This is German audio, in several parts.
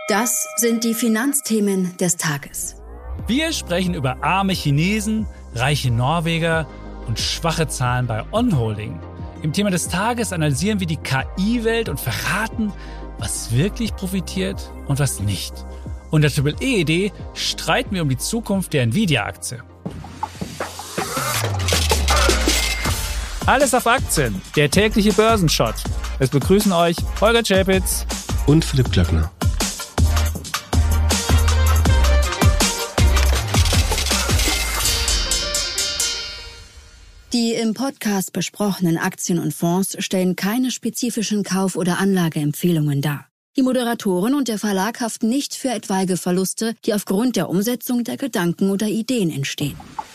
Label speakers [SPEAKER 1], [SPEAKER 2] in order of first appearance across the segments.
[SPEAKER 1] Das sind die Finanzthemen des Tages.
[SPEAKER 2] Wir sprechen über arme Chinesen, reiche Norweger und schwache Zahlen bei On-Holding. Im Thema des Tages analysieren wir die KI-Welt und verraten, was wirklich profitiert und was nicht. Und der Triple-E-Idee streiten wir um die Zukunft der Nvidia-Aktie. Alles auf Aktien, der tägliche Börsenshot. Es begrüßen euch Holger Czapitz
[SPEAKER 3] und Philipp Glöckner.
[SPEAKER 1] Die im Podcast besprochenen Aktien und Fonds stellen keine spezifischen Kauf- oder Anlageempfehlungen dar. Die Moderatoren und der Verlag haften nicht für etwaige Verluste, die aufgrund der Umsetzung der Gedanken oder Ideen entstehen.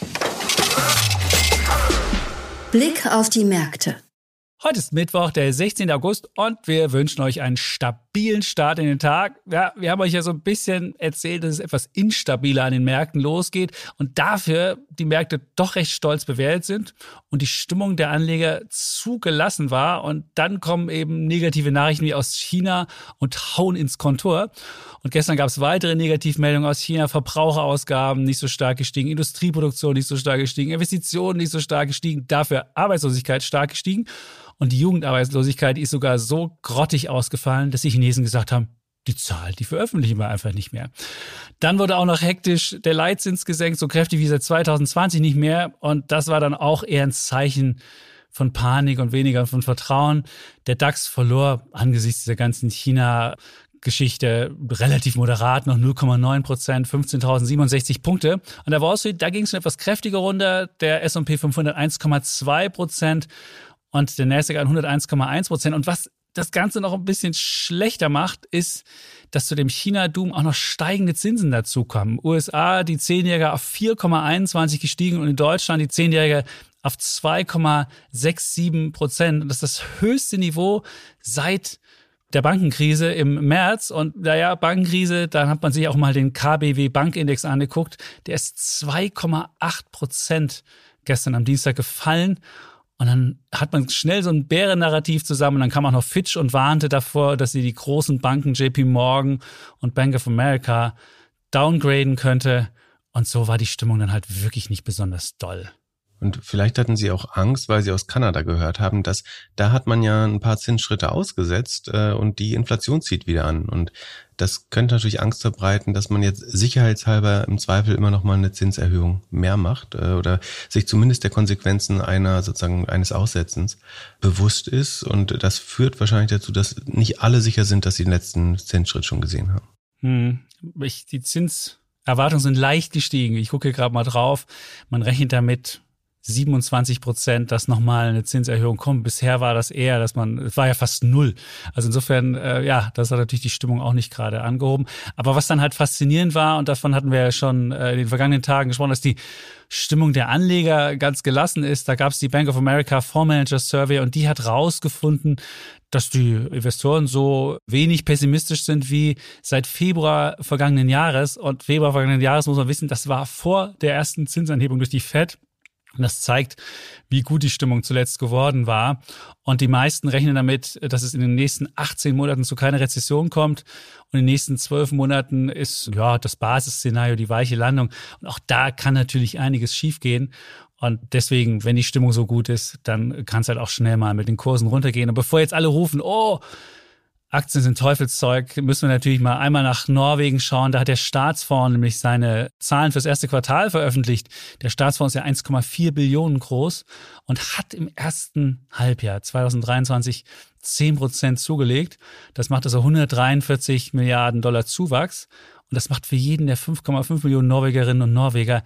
[SPEAKER 1] Blick auf die Märkte.
[SPEAKER 2] Heute ist Mittwoch, der 16. August und wir wünschen euch einen stabilen Start in den Tag. Ja, wir haben euch ja so ein bisschen erzählt, dass es etwas instabiler an den Märkten losgeht und dafür die Märkte doch recht stolz bewertet sind und die Stimmung der Anleger zu gelassen war. Und dann kommen eben negative Nachrichten wie aus China und hauen ins Kontor. Und gestern gab es weitere Negativmeldungen aus China. Verbraucherausgaben nicht so stark gestiegen, Industrieproduktion nicht so stark gestiegen, Investitionen nicht so stark gestiegen, dafür Arbeitslosigkeit stark gestiegen. Und die Jugendarbeitslosigkeit ist sogar so grottig ausgefallen, dass die Chinesen gesagt haben, die Zahl, die veröffentlichen wir einfach nicht mehr. Dann wurde auch noch hektisch der Leitzins gesenkt, so kräftig wie seit 2020 nicht mehr. Und das war dann auch eher ein Zeichen von Panik und weniger von Vertrauen. Der DAX verlor angesichts dieser ganzen China-Geschichte relativ moderat, noch 0,9%, 15.067 Punkte. An der Wall Street, da ging es schon etwas kräftiger runter. Der S&P 500 1,2%. Und der Nasdaq 101,1%. Und was das Ganze noch ein bisschen schlechter macht, ist, dass zu dem China-Doom auch noch steigende Zinsen dazukommen. USA, die 10-Jährige auf 4,21 gestiegen und in Deutschland die 10-Jährige auf 2,67%. Und das ist das höchste Niveau seit der Bankenkrise im März. Und naja, Bankenkrise, dann hat man sich auch mal den KBW-Bankindex angeguckt. Der ist 2,8% gestern am Dienstag gefallen. Und dann hat man schnell so ein Bärennarrativ zusammen. Und dann kam auch noch Fitch und warnte davor, dass sie die großen Banken JP Morgan und Bank of America downgraden könnte. Und so war die Stimmung dann halt wirklich nicht besonders doll.
[SPEAKER 3] Und vielleicht hatten sie auch Angst, weil sie aus Kanada gehört haben, dass da hat man ja ein paar Zinsschritte ausgesetzt und die Inflation zieht wieder an. Und das könnte natürlich Angst verbreiten, dass man jetzt sicherheitshalber im Zweifel immer noch mal eine Zinserhöhung mehr macht oder sich zumindest der Konsequenzen eines Aussetzens bewusst ist. Und das führt wahrscheinlich dazu, dass nicht alle sicher sind, dass sie den letzten Zinsschritt schon gesehen haben.
[SPEAKER 2] Die Zinserwartungen sind leicht gestiegen. Ich gucke hier gerade mal drauf. Man rechnet damit 27%, dass nochmal eine Zinserhöhung kommt. Bisher war das eher, es war ja fast null. Also insofern, das hat natürlich die Stimmung auch nicht gerade angehoben. Aber was dann halt faszinierend war, und davon hatten wir ja schon in den vergangenen Tagen gesprochen, dass die Stimmung der Anleger ganz gelassen ist. Da gab es die Bank of America Fondsmanager Survey und die hat rausgefunden, dass die Investoren so wenig pessimistisch sind wie seit Februar vergangenen Jahres. Und Februar vergangenen Jahres, muss man wissen, das war vor der ersten Zinsanhebung durch die Fed. Und das zeigt, wie gut die Stimmung zuletzt geworden war. Und die meisten rechnen damit, dass es in den nächsten 18 Monaten zu keiner Rezession kommt. Und in den nächsten 12 Monaten ist das Basisszenario die weiche Landung. Und auch da kann natürlich einiges schiefgehen. Und deswegen, wenn die Stimmung so gut ist, dann kann es halt auch schnell mal mit den Kursen runtergehen. Und bevor jetzt alle rufen, Aktien sind Teufelszeug, müssen wir natürlich mal einmal nach Norwegen schauen. Da hat der Staatsfonds nämlich seine Zahlen fürs erste Quartal veröffentlicht. Der Staatsfonds ist ja 1,4 Billionen groß und hat im ersten Halbjahr 2023 10% zugelegt. Das macht also 143 Milliarden Dollar Zuwachs. Und das macht für jeden der 5,5 Millionen Norwegerinnen und Norweger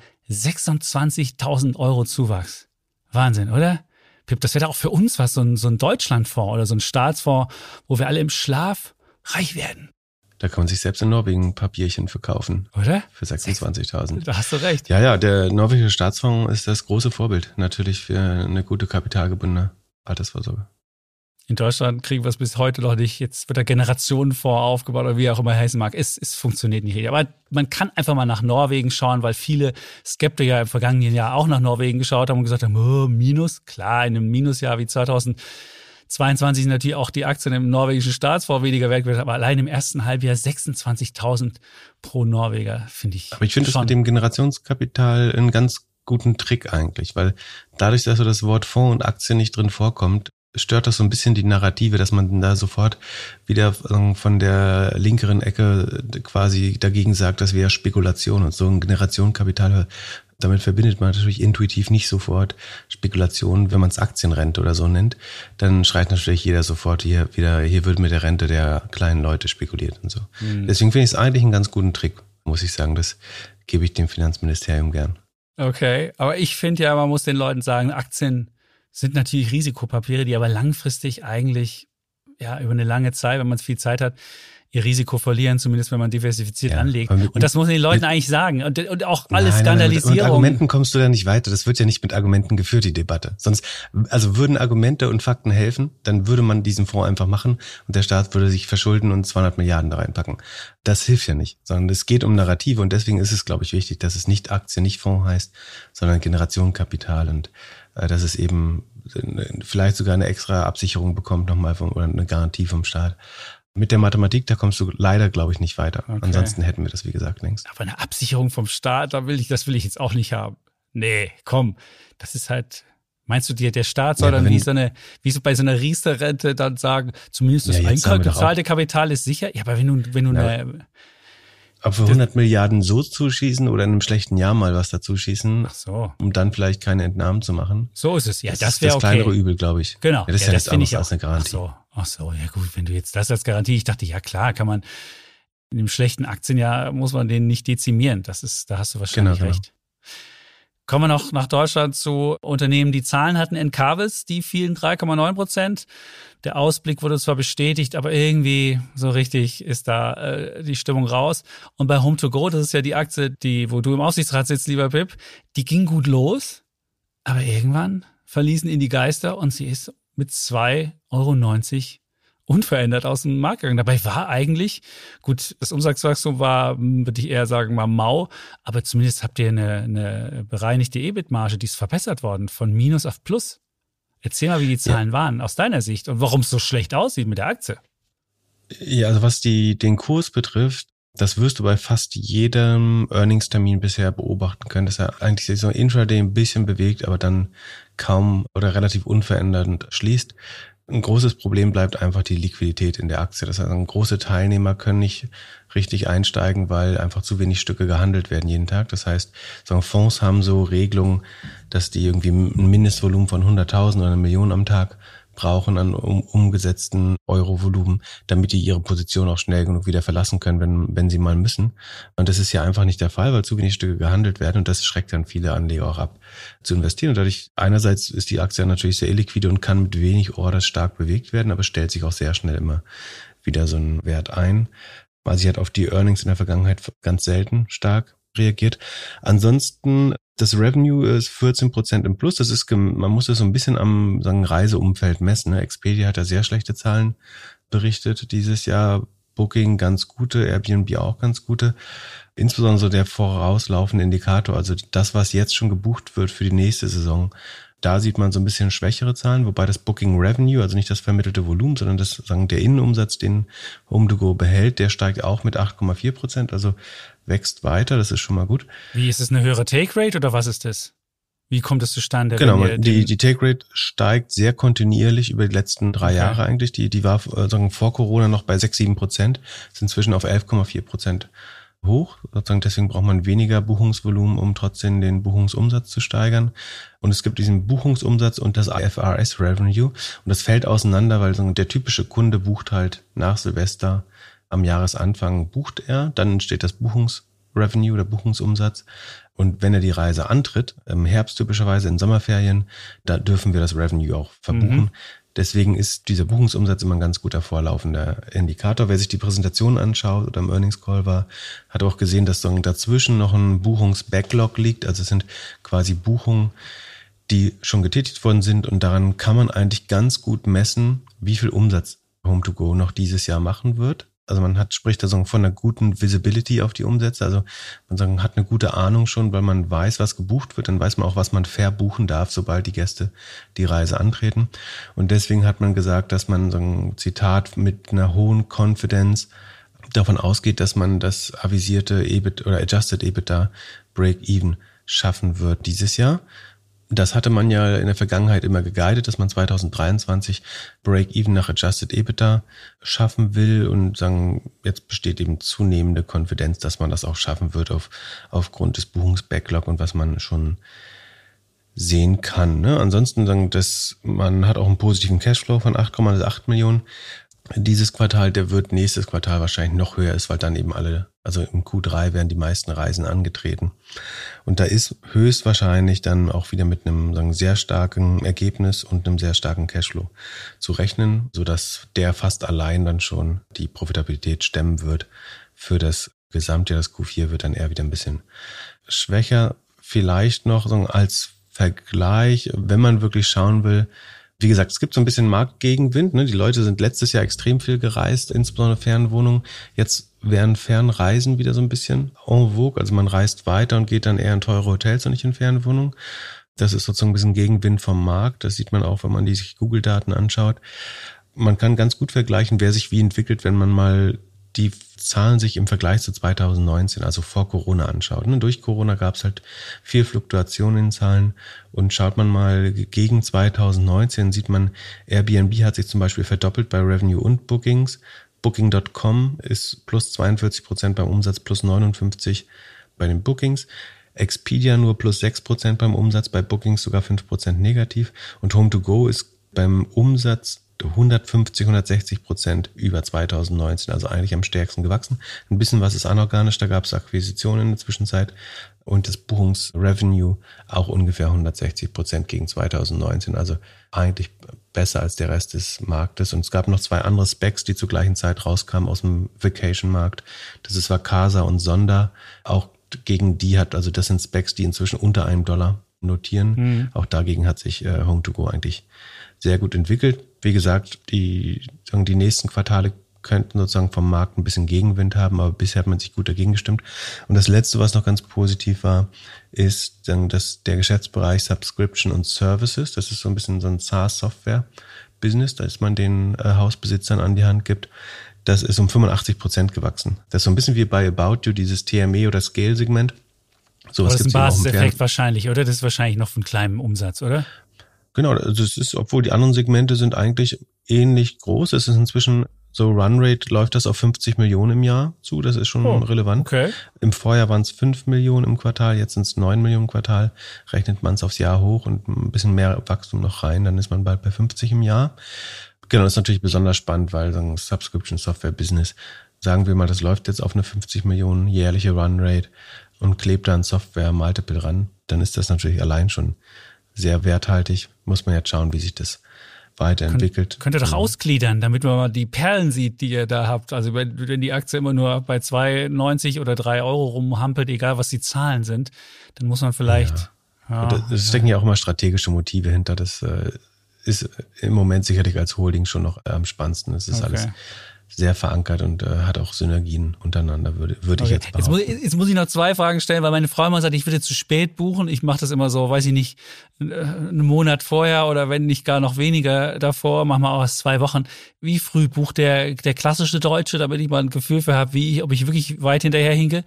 [SPEAKER 2] 26.000 Euro Zuwachs. Wahnsinn, oder? Pip, das wäre doch auch für uns was, so ein Deutschlandfonds oder so ein Staatsfonds, wo wir alle im Schlaf reich werden.
[SPEAKER 3] Da kann man sich selbst in Norwegen ein paar Bierchen verkaufen.
[SPEAKER 2] Oder?
[SPEAKER 3] Für 26.000.
[SPEAKER 2] Da hast du recht.
[SPEAKER 3] Ja, der norwegische Staatsfonds ist das große Vorbild natürlich für eine gute kapitalgebundene Altersvorsorge.
[SPEAKER 2] In Deutschland kriegen wir es bis heute noch nicht. Jetzt wird der Generationenfonds aufgebaut oder wie auch immer heißen mag. Es funktioniert nicht. Aber man kann einfach mal nach Norwegen schauen, weil viele Skeptiker im vergangenen Jahr auch nach Norwegen geschaut haben und gesagt haben, Minus. Klar, in einem Minusjahr wie 2022 22 sind natürlich auch die Aktien im norwegischen Staatsfonds weniger wert, aber allein im ersten Halbjahr 26.000 pro Norweger, finde ich.
[SPEAKER 3] Aber ich finde das mit dem Generationskapital einen ganz guten Trick eigentlich, weil dadurch, dass so das Wort Fonds und Aktien nicht drin vorkommt, stört das so ein bisschen die Narrative, dass man da sofort wieder von der linkeren Ecke quasi dagegen sagt, das wäre Spekulation und so ein Generationenkapital. Damit verbindet man natürlich intuitiv nicht sofort Spekulation. Wenn man es Aktienrente oder so nennt, dann schreit natürlich jeder sofort hier wird mit der Rente der kleinen Leute spekuliert und so. Deswegen finde ich es eigentlich einen ganz guten Trick, muss ich sagen. Das gebe ich dem Finanzministerium gern.
[SPEAKER 2] Okay, aber ich finde ja, man muss den Leuten sagen, Aktien sind natürlich Risikopapiere, die aber langfristig eigentlich, ja, über eine lange Zeit, wenn man viel Zeit hat, ihr Risiko verlieren, zumindest wenn man diversifiziert anlegt. Und das muss man den Leuten eigentlich sagen. Und auch alle Skandalisierungen.
[SPEAKER 3] Mit Argumenten kommst du da nicht weiter. Das wird ja nicht mit Argumenten geführt, die Debatte. Sonst, also würden Argumente und Fakten helfen, dann würde man diesen Fonds einfach machen und der Staat würde sich verschulden und 200 Milliarden da reinpacken. Das hilft ja nicht, sondern es geht um Narrative und deswegen ist es, glaube ich, wichtig, dass es nicht Aktien, nicht Fonds heißt, sondern Generationenkapital und dass es eben vielleicht sogar eine extra Absicherung bekommt nochmal oder eine Garantie vom Staat. Mit der Mathematik, da kommst du leider, glaube ich, nicht weiter. Okay. Ansonsten hätten wir das, wie gesagt, längst.
[SPEAKER 2] Aber eine Absicherung vom Staat, das will ich jetzt auch nicht haben. Nee, komm, das ist halt, meinst du dir, der Staat soll dann wie so bei so einer Riester-Rente dann sagen, zumindest das eingezahlte Kapital ist sicher? Ja, aber wenn du
[SPEAKER 3] ob für 100 Milliarden so zuschießen oder in einem schlechten Jahr mal was dazu schießen, um dann vielleicht keine Entnahmen zu machen.
[SPEAKER 2] So ist es, ja, das
[SPEAKER 3] wäre
[SPEAKER 2] okay.
[SPEAKER 3] Das kleinere Übel, glaube ich.
[SPEAKER 2] Genau.
[SPEAKER 3] Ja, das ist ja nichts anderes als eine Garantie.
[SPEAKER 2] Ach so, ja gut, wenn du jetzt das als Garantie, ich dachte, ja klar, kann man in dem schlechten Aktienjahr, muss man den nicht dezimieren. Da hast du wahrscheinlich recht. Kommen wir noch nach Deutschland zu Unternehmen, die Zahlen hatten. Encavis, die fielen 3,9%. Der Ausblick wurde zwar bestätigt, aber irgendwie so richtig ist da die Stimmung raus. Und bei Home2Go, das ist ja die Aktie, wo du im Aufsichtsrat sitzt, lieber Pip, die ging gut los, aber irgendwann verließen ihn die Geister und sie ist mit 2,90 € unverändert aus dem Markt gegangen. Dabei war eigentlich, gut, das Umsatzwachstum war, würde ich eher sagen, mal mau, aber zumindest habt ihr eine bereinigte EBIT-Marge, die ist verbessert worden, von Minus auf Plus. Erzähl mal, wie die Zahlen waren aus deiner Sicht und warum es so schlecht aussieht mit der Aktie.
[SPEAKER 3] Ja, also was den Kurs betrifft, das wirst du bei fast jedem Earnings-Termin bisher beobachten können, dass er eigentlich sich so intraday ein bisschen bewegt, aber dann kaum oder relativ unverändert schließt. Ein großes Problem bleibt einfach die Liquidität in der Aktie. Das heißt, große Teilnehmer können nicht richtig einsteigen, weil einfach zu wenig Stücke gehandelt werden jeden Tag. Das heißt, Fonds haben so Regelungen, dass die irgendwie ein Mindestvolumen von 100.000 oder 1 Million am Tag brauchen an umgesetzten Euro-Volumen, damit die ihre Position auch schnell genug wieder verlassen können, wenn sie mal müssen. Und das ist ja einfach nicht der Fall, weil zu wenig Stücke gehandelt werden und das schreckt dann viele Anleger auch ab, zu investieren. Und dadurch, einerseits ist die Aktie natürlich sehr illiquide und kann mit wenig Orders stark bewegt werden, aber stellt sich auch sehr schnell immer wieder so ein Wert ein. Also sie hat auf die Earnings in der Vergangenheit ganz selten stark reagiert. Ansonsten, das Revenue ist 14% im Plus. Das ist, man muss das so ein bisschen am Reiseumfeld messen. Ne? Expedia hat da sehr schlechte Zahlen berichtet dieses Jahr. Booking ganz gute, Airbnb auch ganz gute. Insbesondere so der vorauslaufende Indikator, also das, was jetzt schon gebucht wird für die nächste Saison. Da sieht man so ein bisschen schwächere Zahlen, wobei das Booking Revenue, also nicht das vermittelte Volumen, sondern der Innenumsatz, den Home2Go behält, der steigt auch mit 8,4%, also wächst weiter, das ist schon mal gut.
[SPEAKER 2] Wie, ist es eine höhere Take Rate oder was ist das? Wie kommt es zustande?
[SPEAKER 3] Genau, die Take Rate steigt sehr kontinuierlich über die letzten 3 Jahre eigentlich. Die war vor Corona noch bei 6-7%, ist inzwischen auf 11,4% hoch. Deswegen braucht man weniger Buchungsvolumen, um trotzdem den Buchungsumsatz zu steigern. Und es gibt diesen Buchungsumsatz und das IFRS Revenue. Und das fällt auseinander, weil der typische Kunde bucht halt nach Silvester am Jahresanfang bucht er, dann entsteht das Buchungsrevenue oder Buchungsumsatz. Und wenn er die Reise antritt, im Herbst typischerweise in Sommerferien, da dürfen wir das Revenue auch verbuchen. Deswegen ist dieser Buchungsumsatz immer ein ganz guter vorlaufender Indikator. Wer sich die Präsentation anschaut oder im Earnings Call war, hat auch gesehen, dass dazwischen noch ein Buchungsbacklog liegt. Also es sind quasi Buchungen, die schon getätigt worden sind und daran kann man eigentlich ganz gut messen, wie viel Umsatz Home2Go noch dieses Jahr machen wird. Also man spricht da so von einer guten Visibility auf die Umsätze. Also man hat eine gute Ahnung schon, weil man weiß, was gebucht wird. Dann weiß man auch, was man verbuchen darf, sobald die Gäste die Reise antreten. Und deswegen hat man gesagt, dass man so ein Zitat mit einer hohen Confidence davon ausgeht, dass man das avisierte EBIT oder Adjusted EBITDA Break-Even schaffen wird dieses Jahr. Das hatte man ja in der Vergangenheit immer geguidet, dass man 2023 Break-Even nach Adjusted EBITDA schaffen will und jetzt besteht eben zunehmende Konfidenz, dass man das auch schaffen wird aufgrund des Buchungsbacklog und was man schon sehen kann. Ne? Ansonsten man hat auch einen positiven Cashflow von 8,8 Millionen. Dieses Quartal, der wird nächstes Quartal wahrscheinlich noch höher ist, weil dann eben also im Q3 werden die meisten Reisen angetreten. Und da ist höchstwahrscheinlich dann auch wieder mit einem sehr starken Ergebnis und einem sehr starken Cashflow zu rechnen, sodass der fast allein dann schon die Profitabilität stemmen wird für das Gesamtjahr. Das Q4 wird dann eher wieder ein bisschen schwächer. Vielleicht noch als Vergleich, wenn man wirklich schauen will, wie gesagt, es gibt so ein bisschen Marktgegenwind. Ne? Die Leute sind letztes Jahr extrem viel gereist, insbesondere Fernwohnungen. Jetzt werden Fernreisen wieder so ein bisschen en vogue. Also man reist weiter und geht dann eher in teure Hotels und nicht in Fernwohnungen. Das ist sozusagen ein bisschen Gegenwind vom Markt. Das sieht man auch, wenn man die sich Google-Daten anschaut. Man kann ganz gut vergleichen, wer sich wie entwickelt, wenn man mal die Zahlen sich im Vergleich zu 2019, also vor Corona, anschaut. Und durch Corona gab es halt viel Fluktuation in den Zahlen. Und schaut man mal gegen 2019, sieht man, Airbnb hat sich zum Beispiel verdoppelt bei Revenue und Bookings. Booking.com ist plus 42% beim Umsatz, plus 59% bei den Bookings. Expedia nur plus 6% beim Umsatz, bei Bookings sogar 5% negativ. Und Home2Go ist beim Umsatz 160% über 2019, also eigentlich am stärksten gewachsen. Ein bisschen was ist anorganisch, da gab es Akquisitionen in der Zwischenzeit und das Buchungsrevenue auch ungefähr 160% gegen 2019, also eigentlich besser als der Rest des Marktes. Und es gab noch 2 andere Specs, die zur gleichen Zeit rauskamen aus dem Vacation-Markt. Das ist Vacasa und Sonder. Auch gegen die also das sind Specs, die inzwischen unter $1 notieren. Auch dagegen hat sich Home2Go eigentlich sehr gut entwickelt. Wie gesagt, die nächsten Quartale könnten sozusagen vom Markt ein bisschen Gegenwind haben, aber bisher hat man sich gut dagegen gestimmt. Und das Letzte, was noch ganz positiv war, ist dass der Geschäftsbereich Subscription und Services, das ist so ein bisschen so ein SaaS-Software-Business, dass man den Hausbesitzern an die Hand gibt, das ist um 85% gewachsen. Das ist so ein bisschen wie bei About You, dieses TME oder Scale-Segment.
[SPEAKER 2] Aber das ist ein Basiseffekt wahrscheinlich, oder? Das ist wahrscheinlich noch von kleinem Umsatz, oder?
[SPEAKER 3] Genau, also es ist, obwohl die anderen Segmente sind eigentlich ähnlich groß. Es ist inzwischen so Runrate, läuft das auf 50 Millionen im Jahr zu. Das ist schon relevant.
[SPEAKER 2] Okay.
[SPEAKER 3] Im Vorjahr waren es 5 Millionen im Quartal, jetzt sind es 9 Millionen im Quartal. Rechnet man es aufs Jahr hoch und ein bisschen mehr Wachstum noch rein, dann ist man bald bei 50 im Jahr. Genau, das ist natürlich besonders spannend, weil so ein Subscription Software Business, sagen wir mal, das läuft jetzt auf eine 50 Millionen jährliche Runrate und klebt da ein Software Multiple ran, dann ist das natürlich allein schon sehr werthaltig. Muss man jetzt schauen, wie sich das weiterentwickelt.
[SPEAKER 2] Könnt ihr doch ausgliedern, damit man mal die Perlen sieht, die ihr da habt. Also wenn die Aktie immer nur bei 2,90 oder 3 Euro rumhampelt, egal was die Zahlen sind, dann muss man vielleicht...
[SPEAKER 3] Es stecken ja auch immer strategische Motive hinter. Das ist im Moment sicherlich als Holding schon noch am spannendsten. Es ist alles sehr verankert und hat auch Synergien untereinander, würde ich jetzt behaupten.
[SPEAKER 2] Jetzt muss ich noch 2 Fragen stellen, weil meine Frau immer sagt, ich würde zu spät buchen. Ich mache das immer so, weiß ich nicht, einen Monat vorher oder wenn nicht gar noch weniger davor, machen wir auch erst 2 Wochen. Wie früh bucht der klassische Deutsche, damit ich mal ein Gefühl für habe, ob ich wirklich weit hinterher hinke?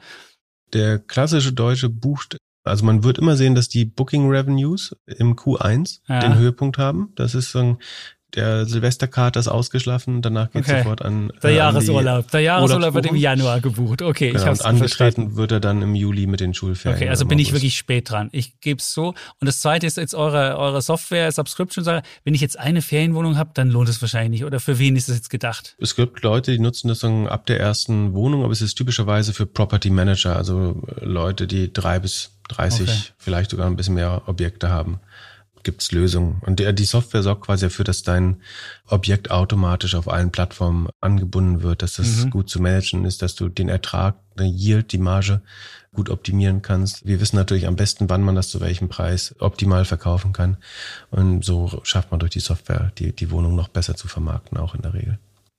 [SPEAKER 2] Der
[SPEAKER 3] klassische Deutsche bucht, also man wird immer sehen, dass die Booking Revenues im Q1 den Höhepunkt haben. Das ist so der Silvesterkater ist ausgeschlafen, danach geht sofort an
[SPEAKER 2] der Jahresurlaub. Der Jahresurlaub wird im Januar gebucht. Okay,
[SPEAKER 3] genau, ich hab's angetreten verstanden. Wird er dann im Juli mit den Schulferien.
[SPEAKER 2] Okay, also bin ich wirklich spät dran. Ich gebe es so. Und das Zweite ist jetzt eure Software-Subscription-Sache. Wenn ich jetzt eine Ferienwohnung habe, dann lohnt es wahrscheinlich nicht. Oder für wen ist das jetzt gedacht?
[SPEAKER 3] Es gibt Leute, die nutzen das dann ab der ersten Wohnung, aber es ist typischerweise für Property Manager, also Leute, die 3 bis 30, vielleicht sogar ein bisschen mehr Objekte haben. Gibt's Lösungen. Und die Software sorgt quasi dafür, dass dein Objekt automatisch auf allen Plattformen angebunden wird, dass das gut zu managen ist, dass du den Ertrag, den Yield, die Marge gut optimieren kannst. Wir wissen natürlich am besten, wann man das zu welchem Preis optimal verkaufen kann. Und so schafft man durch die Software die Wohnung noch besser zu vermarkten, auch in der Regel.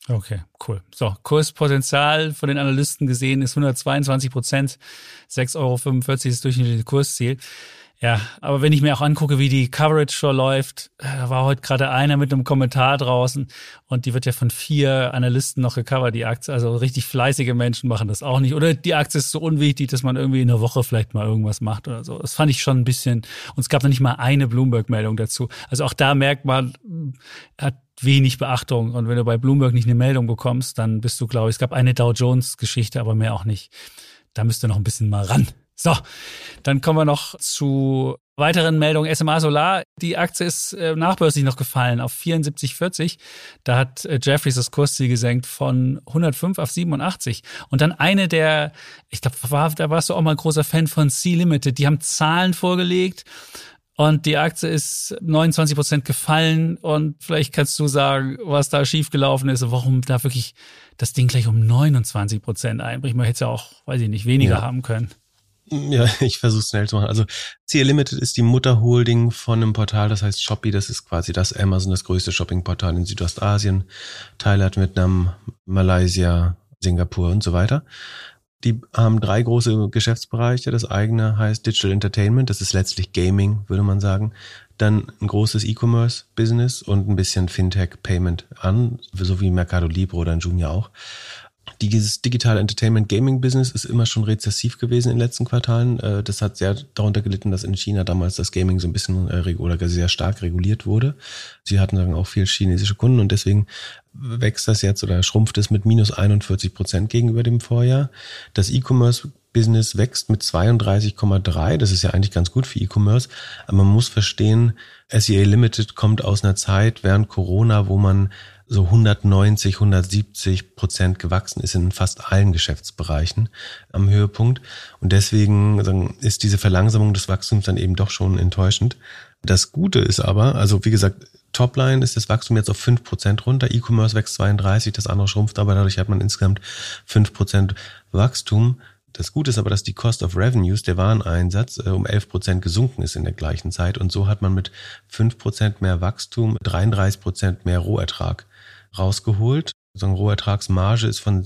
[SPEAKER 2] Okay, cool. So, Kurspotenzial von den Analysten gesehen ist 122%, 6,45 € ist das durchschnittliche Kursziel. Ja, aber wenn ich mir auch angucke, wie die Coverage schon läuft, da war heute gerade einer mit einem Kommentar draußen und die wird ja von 4 Analysten noch gecovert, die Aktie. Also richtig fleißige Menschen machen das auch nicht. Oder die Aktie ist so unwichtig, dass man irgendwie in der Woche vielleicht mal irgendwas macht oder so. Das fand ich schon ein bisschen, und es gab noch nicht mal eine Bloomberg-Meldung dazu. Also auch da merkt man, hat wenig Beachtung. Und wenn du bei Bloomberg nicht eine Meldung bekommst, dann bist du, glaube ich, es gab eine Dow Jones-Geschichte, aber mehr auch nicht. Da müsst ihr noch ein bisschen mal ran. So, dann kommen wir noch zu weiteren Meldungen. SMA Solar, die Aktie ist nachbörslich noch gefallen auf 74,40. Da hat Jefferies das Kursziel gesenkt von 105 auf 87. Und dann eine der, ich glaube, da warst du auch mal ein großer Fan von Sea Limited. Die haben Zahlen vorgelegt und die Aktie ist 29% gefallen. Und vielleicht kannst du sagen, was da schiefgelaufen ist und warum da wirklich das Ding gleich um 29% einbricht. Man hätte es ja auch, weiß ich nicht, weniger haben können.
[SPEAKER 3] Ja, ich versuche es schnell zu machen. Also CL Limited ist die Mutterholding von einem Portal, das heißt Shopee. Das ist quasi das Amazon, das größte Shoppingportal in Südostasien, Thailand, Vietnam, Malaysia, Singapur und so weiter. Die haben 3 große Geschäftsbereiche. Das eigene heißt Digital Entertainment. Das ist letztlich Gaming, würde man sagen. Dann ein großes E-Commerce-Business und ein bisschen Fintech-Payment an, so wie Mercado Libre oder Jumia auch. Dieses Digital Entertainment Gaming Business ist immer schon rezessiv gewesen in den letzten Quartalen. Das hat sehr darunter gelitten, dass in China damals das Gaming so ein bisschen oder sehr stark reguliert wurde. Sie hatten dann auch viel chinesische Kunden und deswegen wächst das jetzt oder schrumpft es mit minus 41% gegenüber dem Vorjahr. Das E-Commerce Business wächst mit 32,3. Das ist ja eigentlich ganz gut für E-Commerce. Aber man muss verstehen, SEA Limited kommt aus einer Zeit während Corona, wo man so 190-170% gewachsen ist in fast allen Geschäftsbereichen am Höhepunkt. Und deswegen ist diese Verlangsamung des Wachstums dann eben doch schon enttäuschend. Das Gute ist aber, also wie gesagt, Topline ist das Wachstum jetzt auf 5% runter, E-Commerce wächst 32%, das andere schrumpft, aber dadurch hat man insgesamt 5% Wachstum. Das Gute ist aber, dass die Cost of Revenues, der Wareneinsatz, um 11% gesunken ist in der gleichen Zeit. Und so hat man mit 5% mehr Wachstum 33% mehr Rohertrag rausgeholt. So eine Rohertragsmarge ist von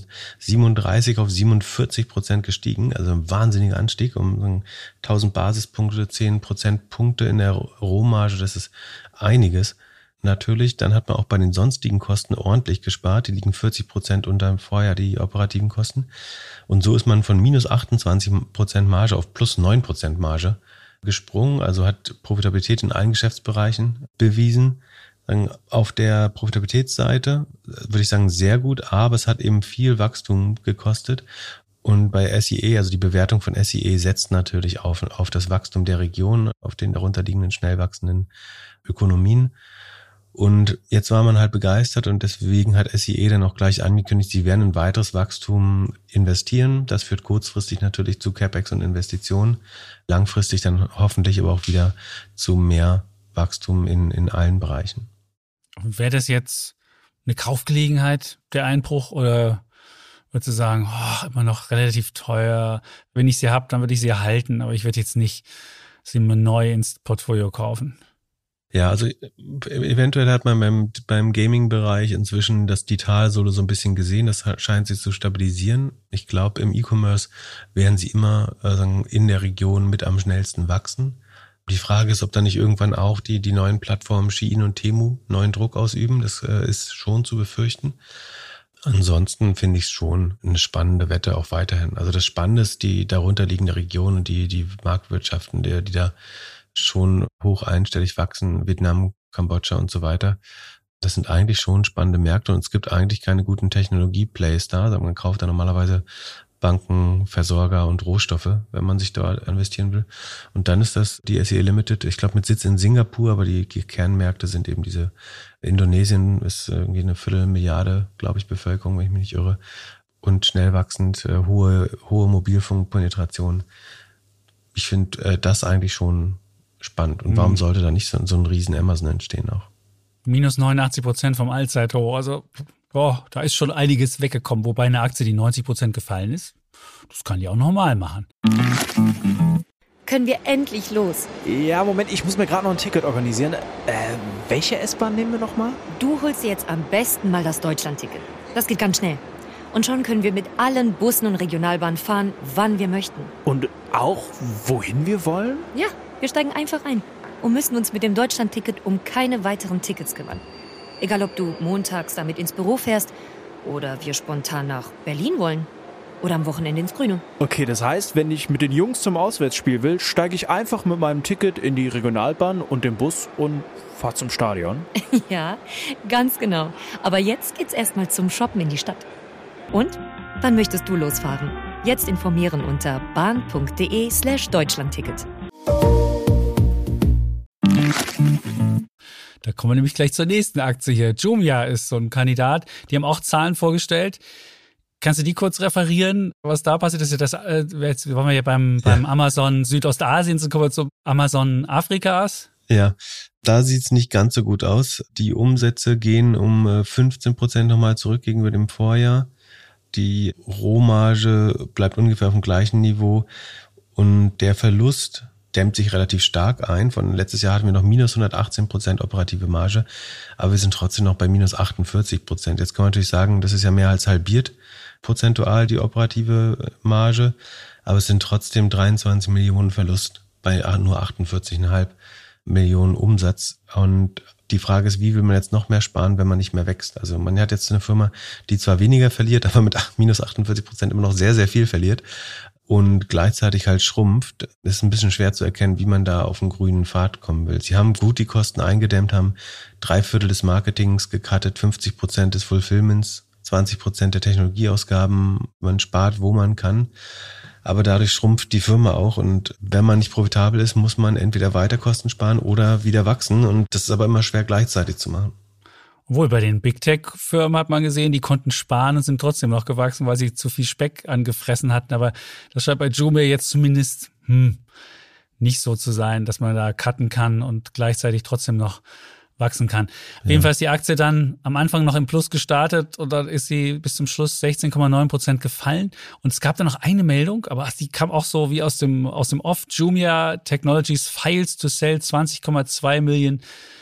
[SPEAKER 3] 37 auf 47% gestiegen, also ein wahnsinniger Anstieg um 1000 Basispunkte, 10 Prozentpunkte in der Rohmarge, das ist einiges. Natürlich, dann hat man auch bei den sonstigen Kosten ordentlich gespart, die liegen 40% unter dem Vorjahr, die operativen Kosten. Und so ist man von minus 28% Marge auf plus 9% Marge gesprungen, also hat Profitabilität in allen Geschäftsbereichen bewiesen. Auf der Profitabilitätsseite würde ich sagen sehr gut, aber es hat eben viel Wachstum gekostet. Und bei SEA, also die Bewertung von SEA, setzt natürlich auf das Wachstum der Region, auf den darunter liegenden schnell wachsenden Ökonomien. Und jetzt war man halt begeistert und deswegen hat SEA dann auch gleich angekündigt, sie werden in weiteres Wachstum investieren. Das führt kurzfristig natürlich zu CapEx und Investitionen, langfristig dann hoffentlich aber auch wieder zu mehr Wachstum in allen Bereichen.
[SPEAKER 2] Wäre das jetzt eine Kaufgelegenheit, der Einbruch, oder würdest du sagen, immer noch relativ teuer, wenn ich sie habe, dann würde ich sie erhalten, aber ich werde jetzt nicht sie mir neu ins Portfolio kaufen?
[SPEAKER 3] Ja, also eventuell hat man beim Gaming-Bereich inzwischen das Digital-Solo so ein bisschen gesehen, das scheint sich zu stabilisieren. Ich glaube, im E-Commerce werden sie immer in der Region mit am schnellsten wachsen. Die Frage ist, ob da nicht irgendwann auch die neuen Plattformen Shein und Temu neuen Druck ausüben. Das ist schon zu befürchten. Ansonsten finde ich es schon eine spannende Wette auch weiterhin. Also das Spannende ist die darunterliegende Region und die Marktwirtschaften, die da schon hoch einstellig wachsen, Vietnam, Kambodscha und so weiter. Das sind eigentlich schon spannende Märkte und es gibt eigentlich keine guten Technologie-Plays da. Also man kauft da normalerweise Banken, Versorger und Rohstoffe, wenn man sich da investieren will. Und dann ist das die SEA Limited, ich glaube mit Sitz in Singapur, aber die Kernmärkte sind eben diese, Indonesien ist irgendwie 250.000.000, glaube ich, Bevölkerung, wenn ich mich nicht irre, und schnell wachsend, hohe Mobilfunkpenetration. Ich finde das eigentlich schon spannend. Und warum sollte da nicht so ein riesen Amazon entstehen auch?
[SPEAKER 2] Minus 89% vom Allzeithoch, also da ist schon einiges weggekommen, wobei eine Aktie, die 90% gefallen ist, das kann die auch normal machen.
[SPEAKER 4] Können wir endlich los?
[SPEAKER 5] Ja, Moment, ich muss mir gerade noch ein Ticket organisieren. Welche S-Bahn nehmen wir nochmal?
[SPEAKER 4] Du holst dir jetzt am besten mal das Deutschland-Ticket. Das geht ganz schnell. Und schon können wir mit allen Bussen und Regionalbahnen fahren, wann wir möchten.
[SPEAKER 5] Und auch, wohin wir wollen?
[SPEAKER 4] Ja, wir steigen einfach ein und müssen uns mit dem Deutschland-Ticket um keine weiteren Tickets kümmern. Egal, ob du montags damit ins Büro fährst oder wir spontan nach Berlin wollen oder am Wochenende ins Grüne.
[SPEAKER 5] Okay, das heißt, wenn ich mit den Jungs zum Auswärtsspiel will, steige ich einfach mit meinem Ticket in die Regionalbahn und den Bus und fahre zum Stadion.
[SPEAKER 4] Ja, ganz genau. Aber jetzt geht's erstmal zum Shoppen in die Stadt. Und? Wann möchtest du losfahren? Jetzt informieren unter bahn.de/Deutschlandticket.
[SPEAKER 2] Da kommen wir nämlich gleich zur nächsten Aktie hier. Jumia ist so ein Kandidat. Die haben auch Zahlen vorgestellt. Kannst du die kurz referieren, was da passiert ist? Jetzt waren wir ja beim Amazon Südostasien, so kommen wir zum Amazon Afrikas.
[SPEAKER 3] Ja, da sieht's nicht ganz so gut aus. Die Umsätze gehen um 15% nochmal zurück gegenüber dem Vorjahr. Die Rohmarge bleibt ungefähr auf dem gleichen Niveau und der Verlust dämmt sich relativ stark ein. Von letztes Jahr hatten wir noch minus 118% operative Marge, aber wir sind trotzdem noch bei minus 48%. Jetzt kann man natürlich sagen, das ist ja mehr als halbiert prozentual die operative Marge, aber es sind trotzdem 23 Millionen Verlust bei nur 48,5 Millionen Umsatz. Und die Frage ist, wie will man jetzt noch mehr sparen, wenn man nicht mehr wächst? Also man hat jetzt eine Firma, die zwar weniger verliert, aber mit minus 48% immer noch sehr, sehr viel verliert und gleichzeitig halt schrumpft. Ist ein bisschen schwer zu erkennen, wie man da auf einen grünen Pfad kommen will. Sie haben gut die Kosten eingedämmt, haben 3/4 des Marketings gecuttet, 50% des Fulfillments, 20% der Technologieausgaben. Man spart, wo man kann. Aber dadurch schrumpft die Firma auch. Und wenn man nicht profitabel ist, muss man entweder weiter Kosten sparen oder wieder wachsen. Und das ist aber immer schwer gleichzeitig zu machen.
[SPEAKER 2] Obwohl, bei den Big Tech-Firmen hat man gesehen, die konnten sparen und sind trotzdem noch gewachsen, weil sie zu viel Speck angefressen hatten. Aber das scheint bei Jumia jetzt zumindest nicht so zu sein, dass man da cutten kann und gleichzeitig trotzdem noch wachsen kann. Auf jeden Fall ist die Aktie dann am Anfang noch im Plus gestartet und dann ist sie bis zum Schluss 16,9% gefallen. Und es gab dann noch eine Meldung, aber die kam auch so wie aus dem Off. Jumia Technologies files to sell 20,2 Millionen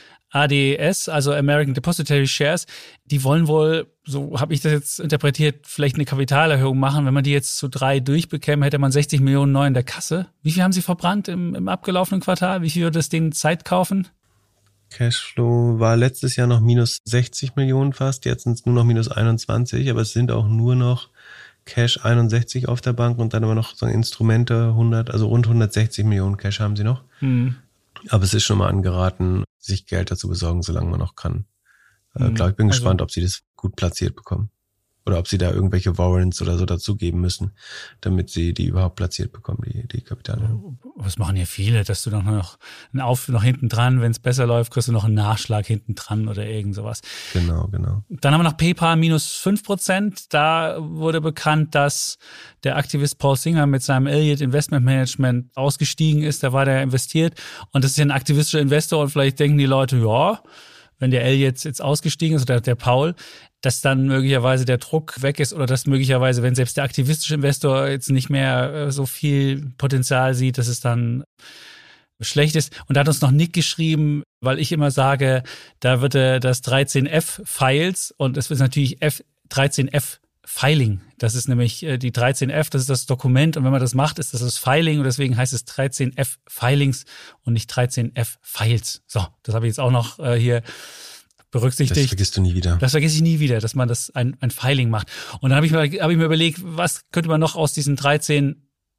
[SPEAKER 2] ADS, also American Depository Shares. Die wollen wohl, so habe ich das jetzt interpretiert, vielleicht eine Kapitalerhöhung machen. Wenn man die jetzt zu 3 durchbekäme, hätte man 60 Millionen neu in der Kasse. Wie viel haben sie verbrannt im abgelaufenen Quartal? Wie viel würde es denen Zeit kaufen?
[SPEAKER 3] Cashflow war letztes Jahr noch minus 60 Millionen fast, jetzt sind es nur noch minus 21, aber es sind auch nur noch Cash 61 auf der Bank und dann aber noch so Instrumente 100, also rund 160 Millionen Cash haben sie noch. Aber es ist schon mal angeraten, sich Geld dazu besorgen, solange man noch kann. Klar, ich bin gespannt, ob sie das gut platziert bekommen. Oder ob sie da irgendwelche Warrants oder so dazugeben müssen, damit sie die überhaupt platziert bekommen, die Kapitale.
[SPEAKER 2] Das machen ja viele, dass du noch hinten dran, wenn es besser läuft, kriegst du noch einen Nachschlag hinten dran oder irgend sowas.
[SPEAKER 3] Genau.
[SPEAKER 2] Dann haben wir noch PayPal minus 5%. Da wurde bekannt, dass der Aktivist Paul Singer mit seinem Elliott Investment Management ausgestiegen ist. Da war der investiert. Und das ist ja ein aktivistischer Investor und vielleicht denken die Leute, ja, wenn der Elliott jetzt ausgestiegen ist oder der Paul, dass dann möglicherweise der Druck weg ist oder dass möglicherweise, wenn selbst der aktivistische Investor jetzt nicht mehr so viel Potenzial sieht, dass es dann schlecht ist. Und da hat uns noch Nick geschrieben, weil ich immer sage, da wird das 13F-Files und es wird natürlich 13F Filing. Das ist nämlich die 13F, das ist das Dokument und wenn man das macht, ist das Filing und deswegen heißt es 13F Filings und nicht 13F Files. So, das habe ich jetzt auch noch hier berücksichtigt. Das
[SPEAKER 3] vergisst du nie wieder.
[SPEAKER 2] Das vergesse ich nie wieder, dass man das ein Filing macht. Und dann habe ich mir überlegt, was könnte man noch aus diesen 13F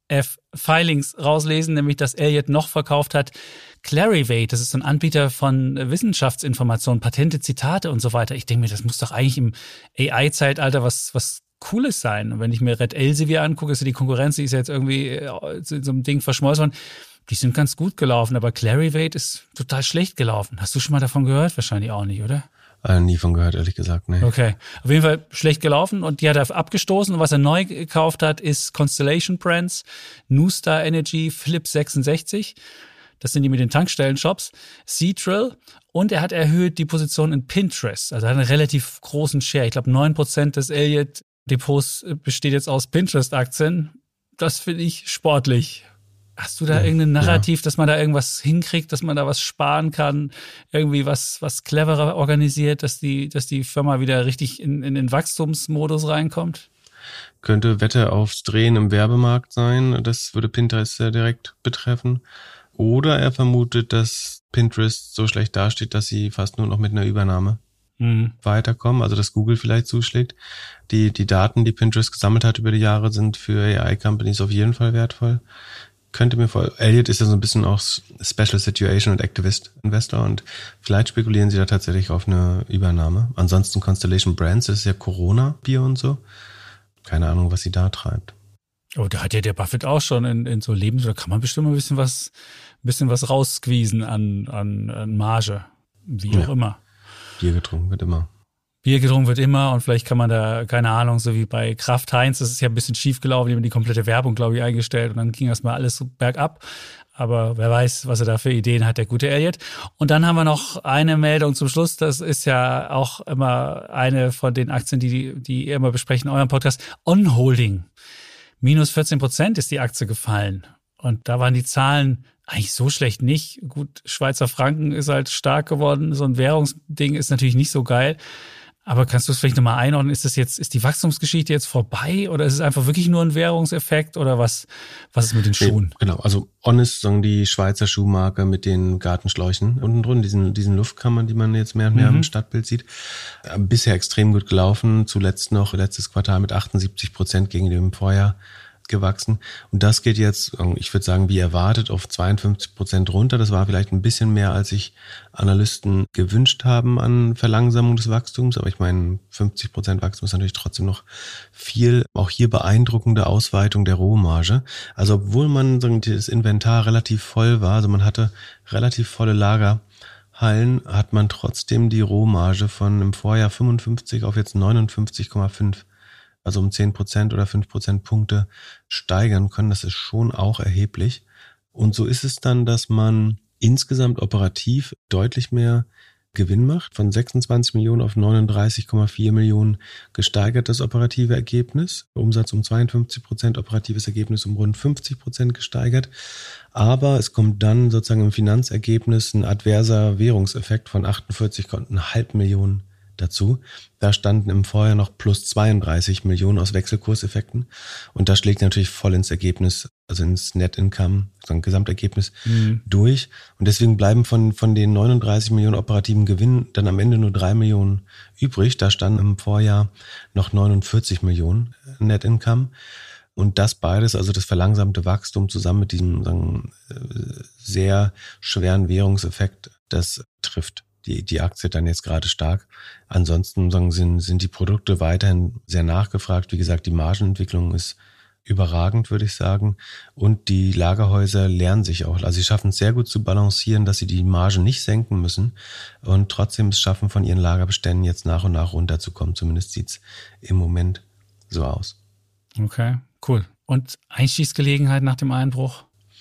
[SPEAKER 2] Filings rauslesen, nämlich dass Elliott noch verkauft hat Clarivate, das ist so ein Anbieter von Wissenschaftsinformationen, Patente, Zitate und so weiter. Ich denke mir, das muss doch eigentlich im AI-Zeitalter was Cooles sein. Und wenn ich mir Red Elsevier angucke, ist ja die Konkurrenz, die ist ja jetzt irgendwie in so einem Ding verschmolzen worden. Die sind ganz gut gelaufen, aber Clarivate ist total schlecht gelaufen. Hast du schon mal davon gehört? Wahrscheinlich auch nicht, oder?
[SPEAKER 3] Nie von gehört, ehrlich gesagt, ne.
[SPEAKER 2] Okay. Auf jeden Fall schlecht gelaufen und die hat er abgestoßen. Und was er neu gekauft hat, ist Constellation Brands, Newstar Energy, Philips 66. Das sind die mit den Tankstellen-Shops, Seadrill und er hat erhöht die Position in Pinterest. Also er hat einen relativ großen Share. Ich glaube 9% des Elliott-Depots besteht jetzt aus Pinterest-Aktien. Das finde ich sportlich. Hast du da irgendein Narrativ, dass man da irgendwas hinkriegt, dass man da was sparen kann, irgendwie was cleverer organisiert, dass die Firma wieder richtig in den Wachstumsmodus reinkommt?
[SPEAKER 3] Könnte Wette aufs Drehen im Werbemarkt sein. Das würde Pinterest sehr direkt betreffen. Oder er vermutet, dass Pinterest so schlecht dasteht, dass sie fast nur noch mit einer Übernahme weiterkommen. Also dass Google vielleicht zuschlägt. Die Daten, die Pinterest gesammelt hat über die Jahre, sind für AI-Companies auf jeden Fall wertvoll. Könnte mir vorstellen, Elliott ist ja so ein bisschen auch Special Situation und Activist-Investor und vielleicht spekulieren sie da tatsächlich auf eine Übernahme. Ansonsten Constellation Brands, das ist ja Corona-Bier und so. Keine Ahnung, was sie da treibt.
[SPEAKER 2] Oh, da hat ja der Buffett auch schon in so da kann man bestimmt ein bisschen was raussqueezen an Marge. Wie auch immer.
[SPEAKER 3] Bier getrunken wird immer.
[SPEAKER 2] Bier getrunken wird immer und vielleicht kann man da, keine Ahnung, so wie bei Kraft Heinz, das ist ja ein bisschen schief gelaufen, die haben die komplette Werbung, glaube ich, eingestellt und dann ging erstmal alles so bergab. Aber wer weiß, was er da für Ideen hat, der gute Elliott. Und dann haben wir noch eine Meldung zum Schluss, das ist ja auch immer eine von den Aktien, die ihr immer besprechen in eurem Podcast. On Holding. -14% ist die Aktie gefallen. Und da waren die Zahlen eigentlich so schlecht nicht. Gut, Schweizer Franken ist halt stark geworden. So ein Währungsding ist natürlich nicht so geil. Aber kannst du es vielleicht nochmal einordnen? Ist die Wachstumsgeschichte jetzt vorbei oder ist es einfach wirklich nur ein Währungseffekt oder was ist mit den Schuhen?
[SPEAKER 3] Genau, also On ist die Schweizer Schuhmarke mit den Gartenschläuchen unten drin, diesen Luftkammern, die man jetzt mehr und mehr im Stadtbild sieht. Bisher extrem gut gelaufen, zuletzt noch letztes Quartal mit 78% gegen dem Vorjahr gewachsen. Und das geht jetzt, ich würde sagen, wie erwartet, auf 52% runter. Das war vielleicht ein bisschen mehr, als sich Analysten gewünscht haben an Verlangsamung des Wachstums. Aber ich meine, 50% Wachstum ist natürlich trotzdem noch viel. Auch hier beeindruckende Ausweitung der Rohmarge. Also obwohl das Inventar relativ voll war, also man hatte relativ volle Lagerhallen, hat man trotzdem die Rohmarge von im Vorjahr 55 auf jetzt 59,5, also um 10% oder 5% Punkte steigern können. Das ist schon auch erheblich. Und so ist es dann, dass man insgesamt operativ deutlich mehr Gewinn macht. Von 26 Millionen auf 39,4 Millionen gesteigert das operative Ergebnis. Umsatz um 52%, operatives Ergebnis um rund 50% gesteigert. Aber es kommt dann sozusagen im Finanzergebnis ein adverser Währungseffekt von 48,5 Millionen dazu. Da standen im Vorjahr noch plus 32 Millionen aus Wechselkurseffekten. Und das schlägt natürlich voll ins Ergebnis, also ins Net Income, so ein Gesamtergebnis durch. Und deswegen bleiben von den 39 Millionen operativen Gewinn dann am Ende nur 3 Millionen übrig. Da standen im Vorjahr noch 49 Millionen Net Income. Und das beides, also das verlangsamte Wachstum zusammen mit diesem sehr schweren Währungseffekt, das trifft die Aktie dann jetzt gerade stark. Ansonsten sind die Produkte weiterhin sehr nachgefragt. Wie gesagt, die Margenentwicklung ist überragend, würde ich sagen. Und die Lagerhäuser lernen sich auch. Also sie schaffen es sehr gut zu balancieren, dass sie die Margen nicht senken müssen und trotzdem es schaffen, von ihren Lagerbeständen jetzt nach und nach runterzukommen. Zumindest sieht's im Moment so aus.
[SPEAKER 2] Okay, cool. Und Einstiegsgelegenheit nach dem Einbruch?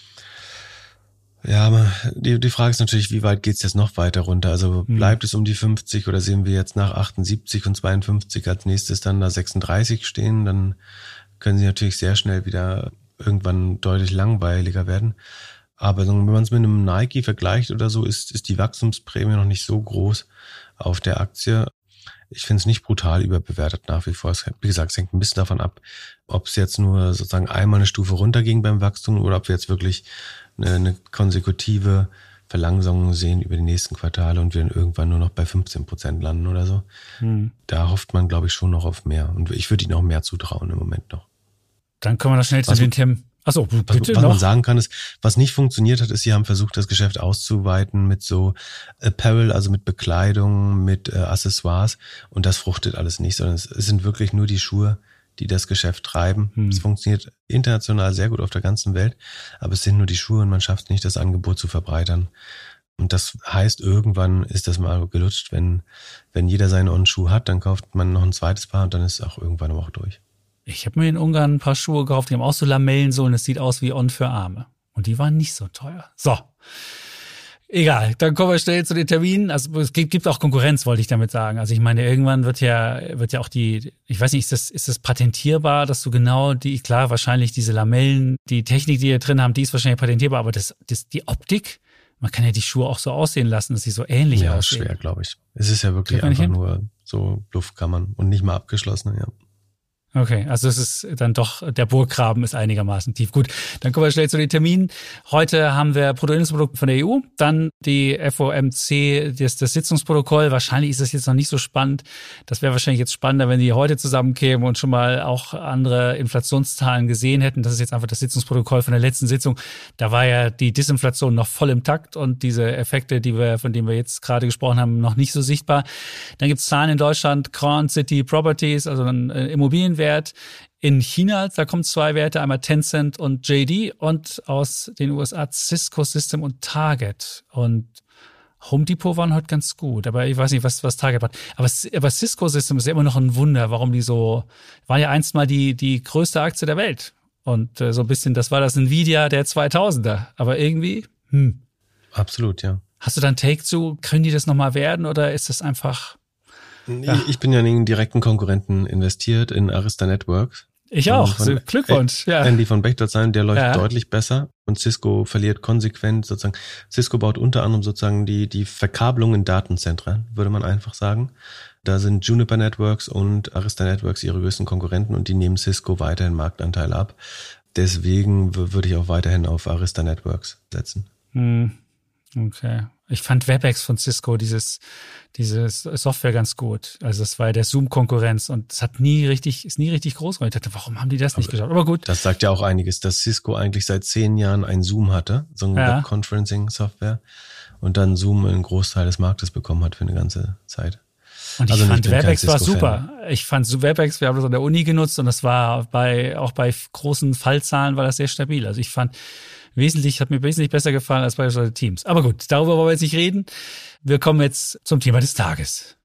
[SPEAKER 3] Ja, aber die Frage ist natürlich, wie weit geht's jetzt noch weiter runter? Also bleibt es um die 50 oder sehen wir jetzt nach 78 und 52 als nächstes dann da 36 stehen? Dann können sie natürlich sehr schnell wieder irgendwann deutlich langweiliger werden. Aber wenn man es mit einem Nike vergleicht oder so, ist die Wachstumsprämie noch nicht so groß auf der Aktie. Ich finde es nicht brutal überbewertet nach wie vor. Wie gesagt, es hängt ein bisschen davon ab, ob es jetzt nur sozusagen einmal eine Stufe runterging beim Wachstum oder ob wir jetzt wirklich eine konsekutive Verlangsamung sehen über die nächsten Quartale und wir dann irgendwann nur noch bei 15% landen oder so. Da hofft man, glaube ich, schon noch auf mehr. Und ich würde ihnen auch mehr zutrauen im Moment noch.
[SPEAKER 2] Dann können wir das schnell zu den Themen. Achso, bitte
[SPEAKER 3] was
[SPEAKER 2] noch.
[SPEAKER 3] Man sagen kann, ist, was nicht funktioniert hat, ist, sie haben versucht, das Geschäft auszuweiten mit so Apparel, also mit Bekleidung, mit Accessoires. Und das fruchtet alles nicht, sondern es sind wirklich nur die Schuhe, die das Geschäft treiben. Es funktioniert international sehr gut auf der ganzen Welt, aber es sind nur die Schuhe und man schafft es nicht, das Angebot zu verbreitern. Und das heißt, irgendwann ist das mal gelutscht. Wenn jeder seinen On-Schuh hat, dann kauft man noch ein zweites Paar und dann ist es auch irgendwann auch durch.
[SPEAKER 2] Ich habe mir in Ungarn ein paar Schuhe gekauft, die haben auch so Lamellensohlen, das sieht aus wie On für Arme. Und die waren nicht so teuer. So. Egal, dann kommen wir schnell zu den Terminen. Also es gibt auch Konkurrenz, wollte ich damit sagen. Also ich meine, irgendwann wird ja auch ich weiß nicht, ist das patentierbar, dass du genau klar, wahrscheinlich diese Lamellen, die Technik, die wir drin haben, die ist wahrscheinlich patentierbar, aber die Optik, man kann ja die Schuhe auch so aussehen lassen, dass sie so ähnlich aussehen.
[SPEAKER 3] Ja, schwer, glaube ich. Es ist ja wirklich einfach nur so Luftkammern und nicht mal abgeschlossen, ja.
[SPEAKER 2] Okay, also es ist dann doch, der Burggraben ist einigermaßen tief. Gut, dann kommen wir schnell zu den Terminen. Heute haben wir Bruttoinlandsprodukt von der EU, dann die FOMC, das Sitzungsprotokoll. Wahrscheinlich ist das jetzt noch nicht so spannend. Das wäre wahrscheinlich jetzt spannender, wenn die heute zusammenkämen und schon mal auch andere Inflationszahlen gesehen hätten. Das ist jetzt einfach das Sitzungsprotokoll von der letzten Sitzung. Da war ja die Disinflation noch voll im Takt und diese Effekte, von denen wir jetzt gerade gesprochen haben, noch nicht so sichtbar. Dann gibt's Zahlen in Deutschland, Grand City Properties, also ein Immobilienwert. In China, da kommen 2 Werte, einmal Tencent und JD, und aus den USA Cisco System und Target. Und Home Depot waren heute ganz gut, aber ich weiß nicht, was Target war. Aber Cisco System ist ja immer noch ein Wunder, warum die war ja einst mal die größte Aktie der Welt. Und so ein bisschen, das war das Nvidia der 2000er. Aber irgendwie,
[SPEAKER 3] Absolut, ja.
[SPEAKER 2] Hast du dann Take zu, können die das nochmal werden oder ist das einfach...
[SPEAKER 3] Ja. Ich bin ja in den direkten Konkurrenten investiert, in Arista Networks.
[SPEAKER 2] Ich auch, Glückwunsch. Ja.
[SPEAKER 3] Andy von Bechtold, der läuft deutlich besser und Cisco verliert konsequent sozusagen. Cisco baut unter anderem sozusagen die Verkabelung in Datenzentren, würde man einfach sagen. Da sind Juniper Networks und Arista Networks ihre größten Konkurrenten und die nehmen Cisco weiterhin Marktanteile ab. Deswegen würde ich auch weiterhin auf Arista Networks setzen.
[SPEAKER 2] Okay. Ich fand WebEx von Cisco, diese Software ganz gut. Also das war ja der Zoom-Konkurrenz und es ist nie richtig groß geworden. Ich dachte, warum haben die das nicht geschafft? Aber gut.
[SPEAKER 3] Das sagt ja auch einiges, dass Cisco eigentlich seit 10 Jahren ein Zoom hatte, so eine Web-Conferencing-Software, und dann Zoom einen Großteil des Marktes bekommen hat für eine ganze Zeit.
[SPEAKER 2] Und ich fand WebEx war super. Ich fand WebEx, wir haben das an der Uni genutzt und das war auch bei großen Fallzahlen war das sehr stabil. Also ich fand hat mir wesentlich besser gefallen als bei Teams. Aber gut, darüber wollen wir jetzt nicht reden. Wir kommen jetzt zum Thema des Tages.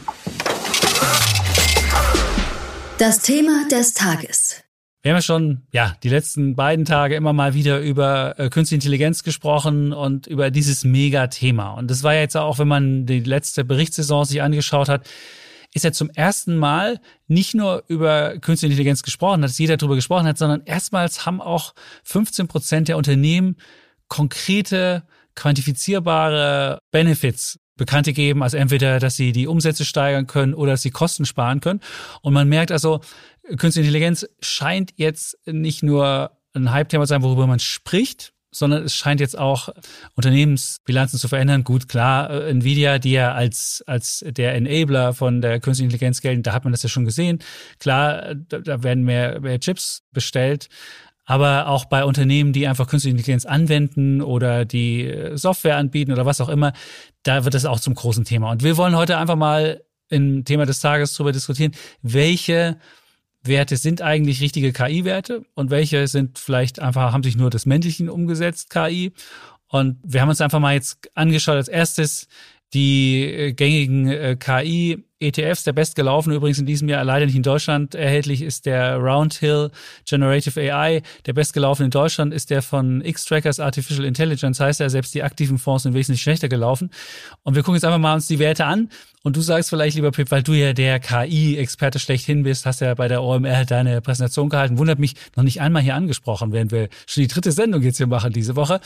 [SPEAKER 1] Das Thema des Tages.
[SPEAKER 2] Wir haben ja schon, die letzten beiden Tage immer mal wieder über Künstliche Intelligenz gesprochen und über dieses Mega-Thema. Und das war ja jetzt auch, wenn man die letzte Berichtssaison sich angeschaut hat, ist ja zum ersten Mal nicht nur über Künstliche Intelligenz gesprochen, dass jeder darüber gesprochen hat, sondern erstmals haben auch 15% der Unternehmen konkrete, quantifizierbare Benefits bekannt gegeben. Also entweder, dass sie die Umsätze steigern können oder dass sie Kosten sparen können. Und man merkt also, Künstliche Intelligenz scheint jetzt nicht nur ein Hype-Thema zu sein, worüber man spricht, sondern es scheint jetzt auch Unternehmensbilanzen zu verändern. Gut, klar, Nvidia, die ja als der Enabler von der Künstlichen Intelligenz gelten, da hat man das ja schon gesehen. Klar, da werden mehr Chips bestellt. Aber auch bei Unternehmen, die einfach Künstliche Intelligenz anwenden oder die Software anbieten oder was auch immer, da wird das auch zum großen Thema. Und wir wollen heute einfach mal im Thema des Tages darüber diskutieren, welche Werte sind eigentlich richtige KI-Werte und welche sind vielleicht einfach, haben sich nur des Männlichen umgesetzt, KI. Und wir haben uns einfach mal jetzt angeschaut, als erstes die gängigen KI-ETFs, der bestgelaufene übrigens in diesem Jahr, leider nicht in Deutschland erhältlich, ist der Roundhill Generative AI. Der bestgelaufene in Deutschland ist der von X-Trackers Artificial Intelligence, heißt ja, selbst die aktiven Fonds sind wesentlich schlechter gelaufen. Und wir gucken jetzt einfach mal uns die Werte an. Und du sagst vielleicht, lieber Pip, weil du ja der KI-Experte schlechthin bist, hast ja bei der OMR deine Präsentation gehalten, wundert mich, noch nicht einmal hier angesprochen, während wir schon die 3. Sendung jetzt hier machen diese Woche.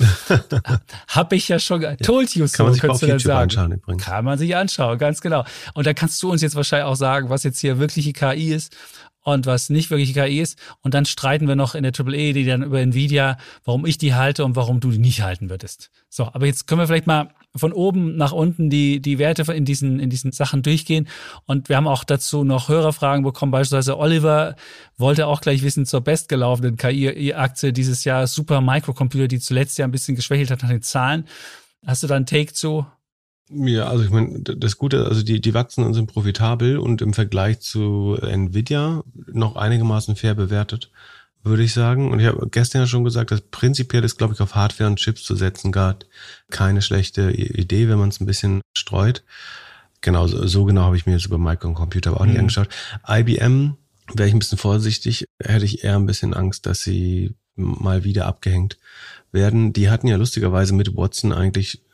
[SPEAKER 2] Hab ich ja schon told you so,
[SPEAKER 3] kann man sich auf YouTube anschauen übrigens.
[SPEAKER 2] Kann man sich anschauen, ganz genau. Und da kannst du uns jetzt wahrscheinlich auch sagen, was jetzt hier wirkliche KI ist und was nicht wirkliche KI ist. Und dann streiten wir noch in der AAA, die dann über Nvidia, warum ich die halte und warum du die nicht halten würdest. So, aber jetzt können wir vielleicht mal von oben nach unten die Werte in diesen Sachen durchgehen. Und wir haben auch dazu noch Hörerfragen bekommen. Beispielsweise Oliver wollte auch gleich wissen zur bestgelaufenen KI-Aktie dieses Jahr, Super Microcomputer, die zuletzt ja ein bisschen geschwächelt hat nach den Zahlen. Hast du da einen Take zu?
[SPEAKER 3] Ja, also ich meine, das Gute, also die wachsen und sind profitabel und im Vergleich zu Nvidia noch einigermaßen fair bewertet, würde ich sagen. Und ich habe gestern ja schon gesagt, dass prinzipiell ist, glaube ich, auf Hardware und Chips zu setzen gerade keine schlechte Idee, wenn man es ein bisschen streut. Genau, so genau habe ich mir jetzt über Microcomputer aber auch nicht angeschaut. IBM wäre ich ein bisschen vorsichtig, hätte ich eher ein bisschen Angst, dass sie mal wieder abgehängt werden. Die hatten ja lustigerweise mit Watson eigentlich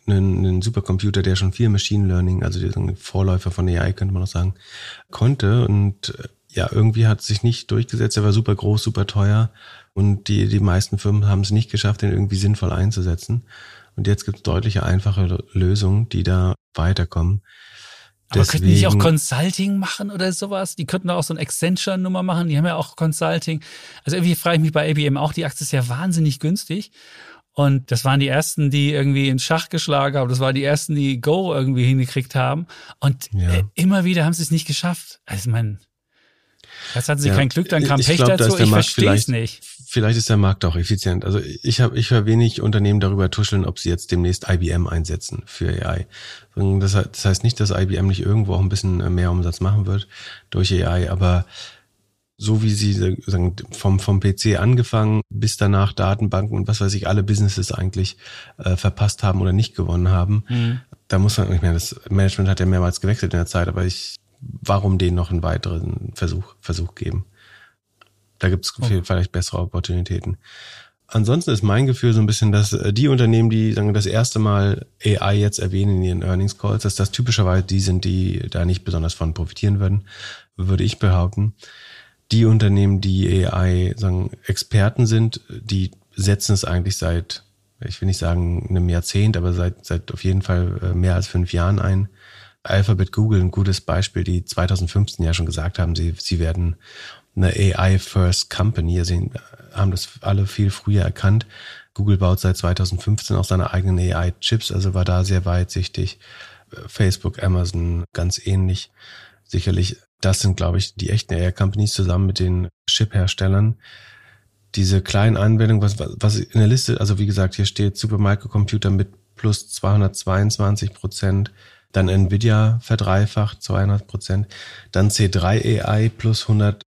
[SPEAKER 3] einen Supercomputer, der schon viel Machine Learning, also der Vorläufer von AI, könnte man noch sagen, konnte. Und ja, irgendwie hat es sich nicht durchgesetzt. Er war super groß, super teuer. Und die meisten Firmen haben es nicht geschafft, den irgendwie sinnvoll einzusetzen. Und jetzt gibt es deutliche, einfache Lösungen, die da weiterkommen.
[SPEAKER 2] Aber könnten die nicht auch Consulting machen oder sowas? Die könnten auch so eine Accenture-Nummer machen. Die haben ja auch Consulting. Also irgendwie frage ich mich bei IBM auch, die Aktie ist ja wahnsinnig günstig. Und das waren die ersten, die irgendwie in Schach geschlagen haben. Das waren die ersten, die Go irgendwie hingekriegt haben. Und immer wieder haben sie es nicht geschafft. Also ich meine, jetzt hatten sie kein Glück, dann kam Pech dazu. Ich verstehe es nicht.
[SPEAKER 3] Vielleicht ist der Markt auch effizient. Also ich höre wenig Unternehmen darüber tuscheln, ob sie jetzt demnächst IBM einsetzen für AI. Das heißt nicht, dass IBM nicht irgendwo auch ein bisschen mehr Umsatz machen wird durch AI, aber so wie sie sagen, vom PC angefangen bis danach Datenbanken und was weiß ich, alle Businesses eigentlich verpasst haben oder nicht gewonnen haben, da muss man, ich meine, das Management hat ja mehrmals gewechselt in der Zeit, aber warum denen noch einen weiteren Versuch geben? Da gibt es vielleicht bessere Opportunitäten. Ansonsten ist mein Gefühl so ein bisschen, dass die Unternehmen, die sagen, das erste Mal AI jetzt erwähnen in ihren Earnings Calls, dass das typischerweise die sind, die da nicht besonders von profitieren würden, würde ich behaupten. Die Unternehmen, die AI sagen, Experten sind, die setzen es eigentlich seit, ich will nicht sagen einem Jahrzehnt, aber seit auf jeden Fall mehr als 5 Jahren ein. Alphabet, Google, ein gutes Beispiel, die 2015 ja schon gesagt haben, sie werden eine AI-First Company. Sie haben das alle viel früher erkannt. Google baut seit 2015 auch seine eigenen AI-Chips, also war da sehr weitsichtig. Facebook, Amazon, ganz ähnlich. Sicherlich, das sind, glaube ich, die echten AI-Companies zusammen mit den Chip-Herstellern. Diese kleinen Anwendungen, was in der Liste, also wie gesagt, hier steht Supermicrocomputer mit plus 222%, dann Nvidia verdreifacht, 200%, dann C3 AI plus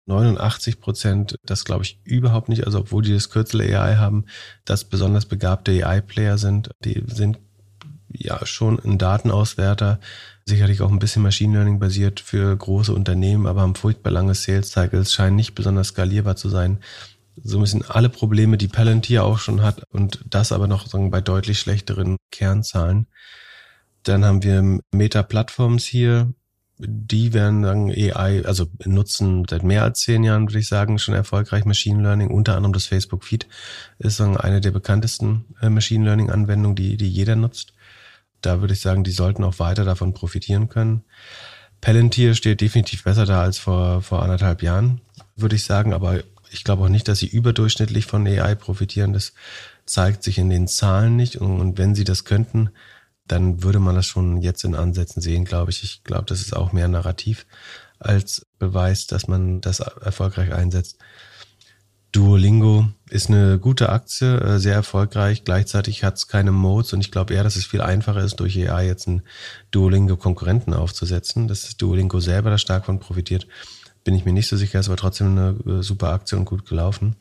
[SPEAKER 3] 189%, das glaube ich überhaupt nicht, also obwohl die das Kürzel AI haben, das besonders begabte AI-Player sind, die sind ja schon ein Datenauswerter, sicherlich auch ein bisschen Machine Learning basiert für große Unternehmen, aber haben furchtbar lange Sales Cycles, scheinen nicht besonders skalierbar zu sein. So ein bisschen alle Probleme, die Palantir auch schon hat und das aber noch sagen, bei deutlich schlechteren Kernzahlen. Dann haben wir Meta Platforms hier, die werden sagen AI, also nutzen seit mehr als 10 Jahren, würde ich sagen, schon erfolgreich Machine Learning. Unter anderem das Facebook Feed ist sagen, eine der bekanntesten Machine Learning Anwendungen, die jeder nutzt. Da würde ich sagen, die sollten auch weiter davon profitieren können. Palantir steht definitiv besser da als vor 1,5 Jahren, würde ich sagen, aber ich glaube auch nicht, dass sie überdurchschnittlich von AI profitieren. Das zeigt sich in den Zahlen nicht und wenn sie das könnten, dann würde man das schon jetzt in Ansätzen sehen, glaube ich. Ich glaube, das ist auch mehr Narrativ als Beweis, dass man das erfolgreich einsetzt. Duolingo ist eine gute Aktie, sehr erfolgreich. Gleichzeitig hat es keine Modes und ich glaube eher, dass es viel einfacher ist, durch AI jetzt einen Duolingo-Konkurrenten aufzusetzen. Dass das Duolingo selber da stark von profitiert, bin ich mir nicht so sicher. Es war trotzdem eine super Aktie und gut gelaufen.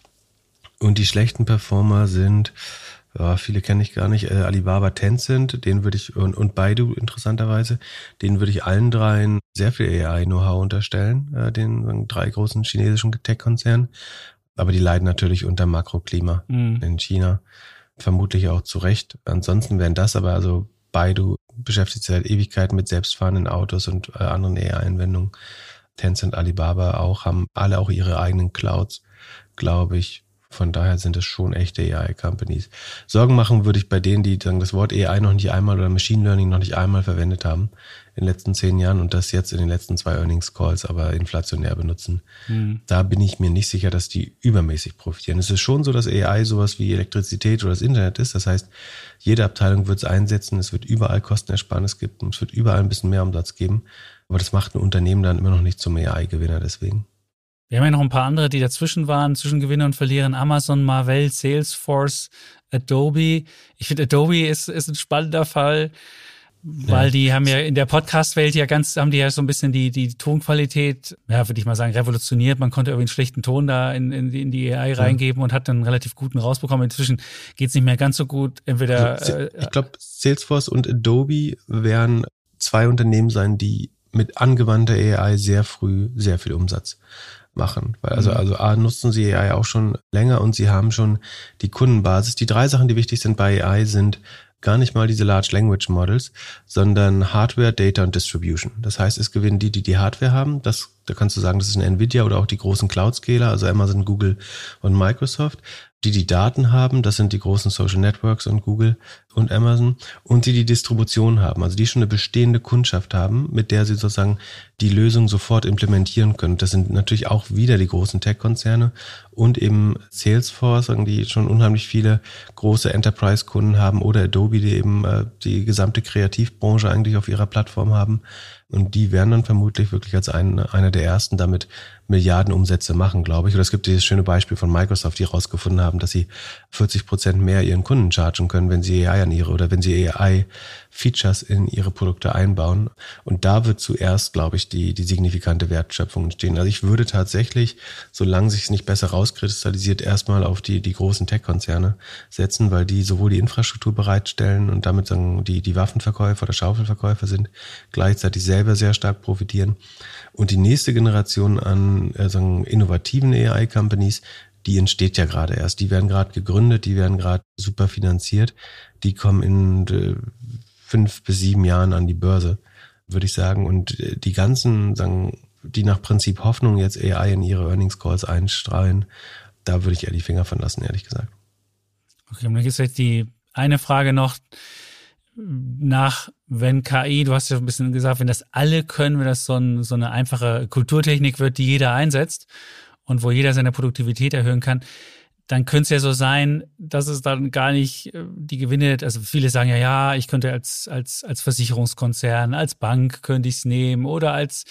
[SPEAKER 3] Und die schlechten Performer sind... Ja, viele kenne ich gar nicht. Alibaba, Tencent, den würde ich, und Baidu interessanterweise, denen würde ich allen dreien sehr viel AI-Know-how unterstellen, den 3 großen chinesischen Tech-Konzernen. Aber die leiden natürlich unter Makroklima in China. Vermutlich auch zu Recht. Ansonsten wären das aber, also Baidu beschäftigt sich seit Ewigkeiten mit selbstfahrenden Autos und anderen AI-Anwendungen. Tencent, Alibaba auch, haben alle auch ihre eigenen Clouds, glaube ich. Von daher sind es schon echte AI-Companies. Sorgen machen würde ich bei denen, die sagen, das Wort AI noch nicht einmal oder Machine Learning noch nicht einmal verwendet haben in den letzten 10 Jahren und das jetzt in den letzten 2 Earnings Calls aber inflationär benutzen. Da bin ich mir nicht sicher, dass die übermäßig profitieren. Es ist schon so, dass AI sowas wie Elektrizität oder das Internet ist. Das heißt, jede Abteilung wird es einsetzen. Es wird überall Kostenersparnis geben. Es wird überall ein bisschen mehr Umsatz geben. Aber das macht ein Unternehmen dann immer noch nicht zum AI-Gewinner deswegen.
[SPEAKER 2] Wir haben ja noch ein paar andere, die dazwischen waren, zwischen Gewinner und Verlierern. Amazon, Marvell, Salesforce, Adobe. Ich finde, Adobe ist ein spannender Fall, weil die haben ja in der Podcast-Welt haben die ja so ein bisschen die Tonqualität, ja, würde ich mal sagen, revolutioniert. Man konnte irgendwie einen schlechten Ton da in die AI reingeben und hat dann einen relativ guten rausbekommen. Inzwischen geht's nicht mehr ganz so gut. Entweder
[SPEAKER 3] ich glaube, Salesforce und Adobe werden 2 Unternehmen sein, die mit angewandter AI sehr früh sehr viel Umsatz machen. Weil also A, nutzen sie AI auch schon länger und sie haben schon die Kundenbasis. Die 3 Sachen, die wichtig sind bei AI sind gar nicht mal diese Large Language Models, sondern Hardware, Data und Distribution. Das heißt, es gewinnen die Hardware haben. Da kannst du sagen, das ist eine Nvidia oder auch die großen Cloud-Scaler, also Amazon, Google und Microsoft. Die Daten haben, das sind die großen Social Networks und Google und Amazon, und die Distribution haben, also die schon eine bestehende Kundschaft haben, mit der sie sozusagen die Lösung sofort implementieren können. Das sind natürlich auch wieder die großen Tech-Konzerne und eben Salesforce, die schon unheimlich viele große Enterprise-Kunden haben, oder Adobe, die eben die gesamte Kreativbranche eigentlich auf ihrer Plattform haben. Und die werden dann vermutlich wirklich als einer der ersten damit Milliardenumsätze machen, glaube ich. Oder es gibt dieses schöne Beispiel von Microsoft, die herausgefunden haben, dass sie 40% mehr ihren Kunden chargen können, wenn sie wenn sie AI-Features in ihre Produkte einbauen. Und da wird zuerst, glaube ich, die signifikante Wertschöpfung entstehen. Also ich würde tatsächlich, solange sich es nicht besser rauskristallisiert, erstmal auf die großen Tech-Konzerne setzen, weil die sowohl die Infrastruktur bereitstellen und damit sagen die Waffenverkäufer oder Schaufelverkäufer sind, gleichzeitig selber sehr stark profitieren. Und die nächste Generation an innovativen AI-Companies, die entsteht ja gerade erst. Die werden gerade gegründet, die werden gerade super finanziert. Die kommen in 5 bis 7 Jahren an die Börse, würde ich sagen. Und die ganzen, die nach Prinzip Hoffnung jetzt AI in ihre Earnings Calls einstrahlen, da würde ich eher die Finger von lassen, ehrlich gesagt.
[SPEAKER 2] Okay, und dann gibt es jetzt die eine Frage noch wenn KI, du hast ja ein bisschen gesagt, wenn das alle können, wenn das so eine einfache Kulturtechnik wird, die jeder einsetzt und wo jeder seine Produktivität erhöhen kann, dann könnte es ja so sein, dass es dann gar nicht die Gewinne, also viele sagen ja, ich könnte als Versicherungskonzern, als Bank könnte ich es nehmen oder als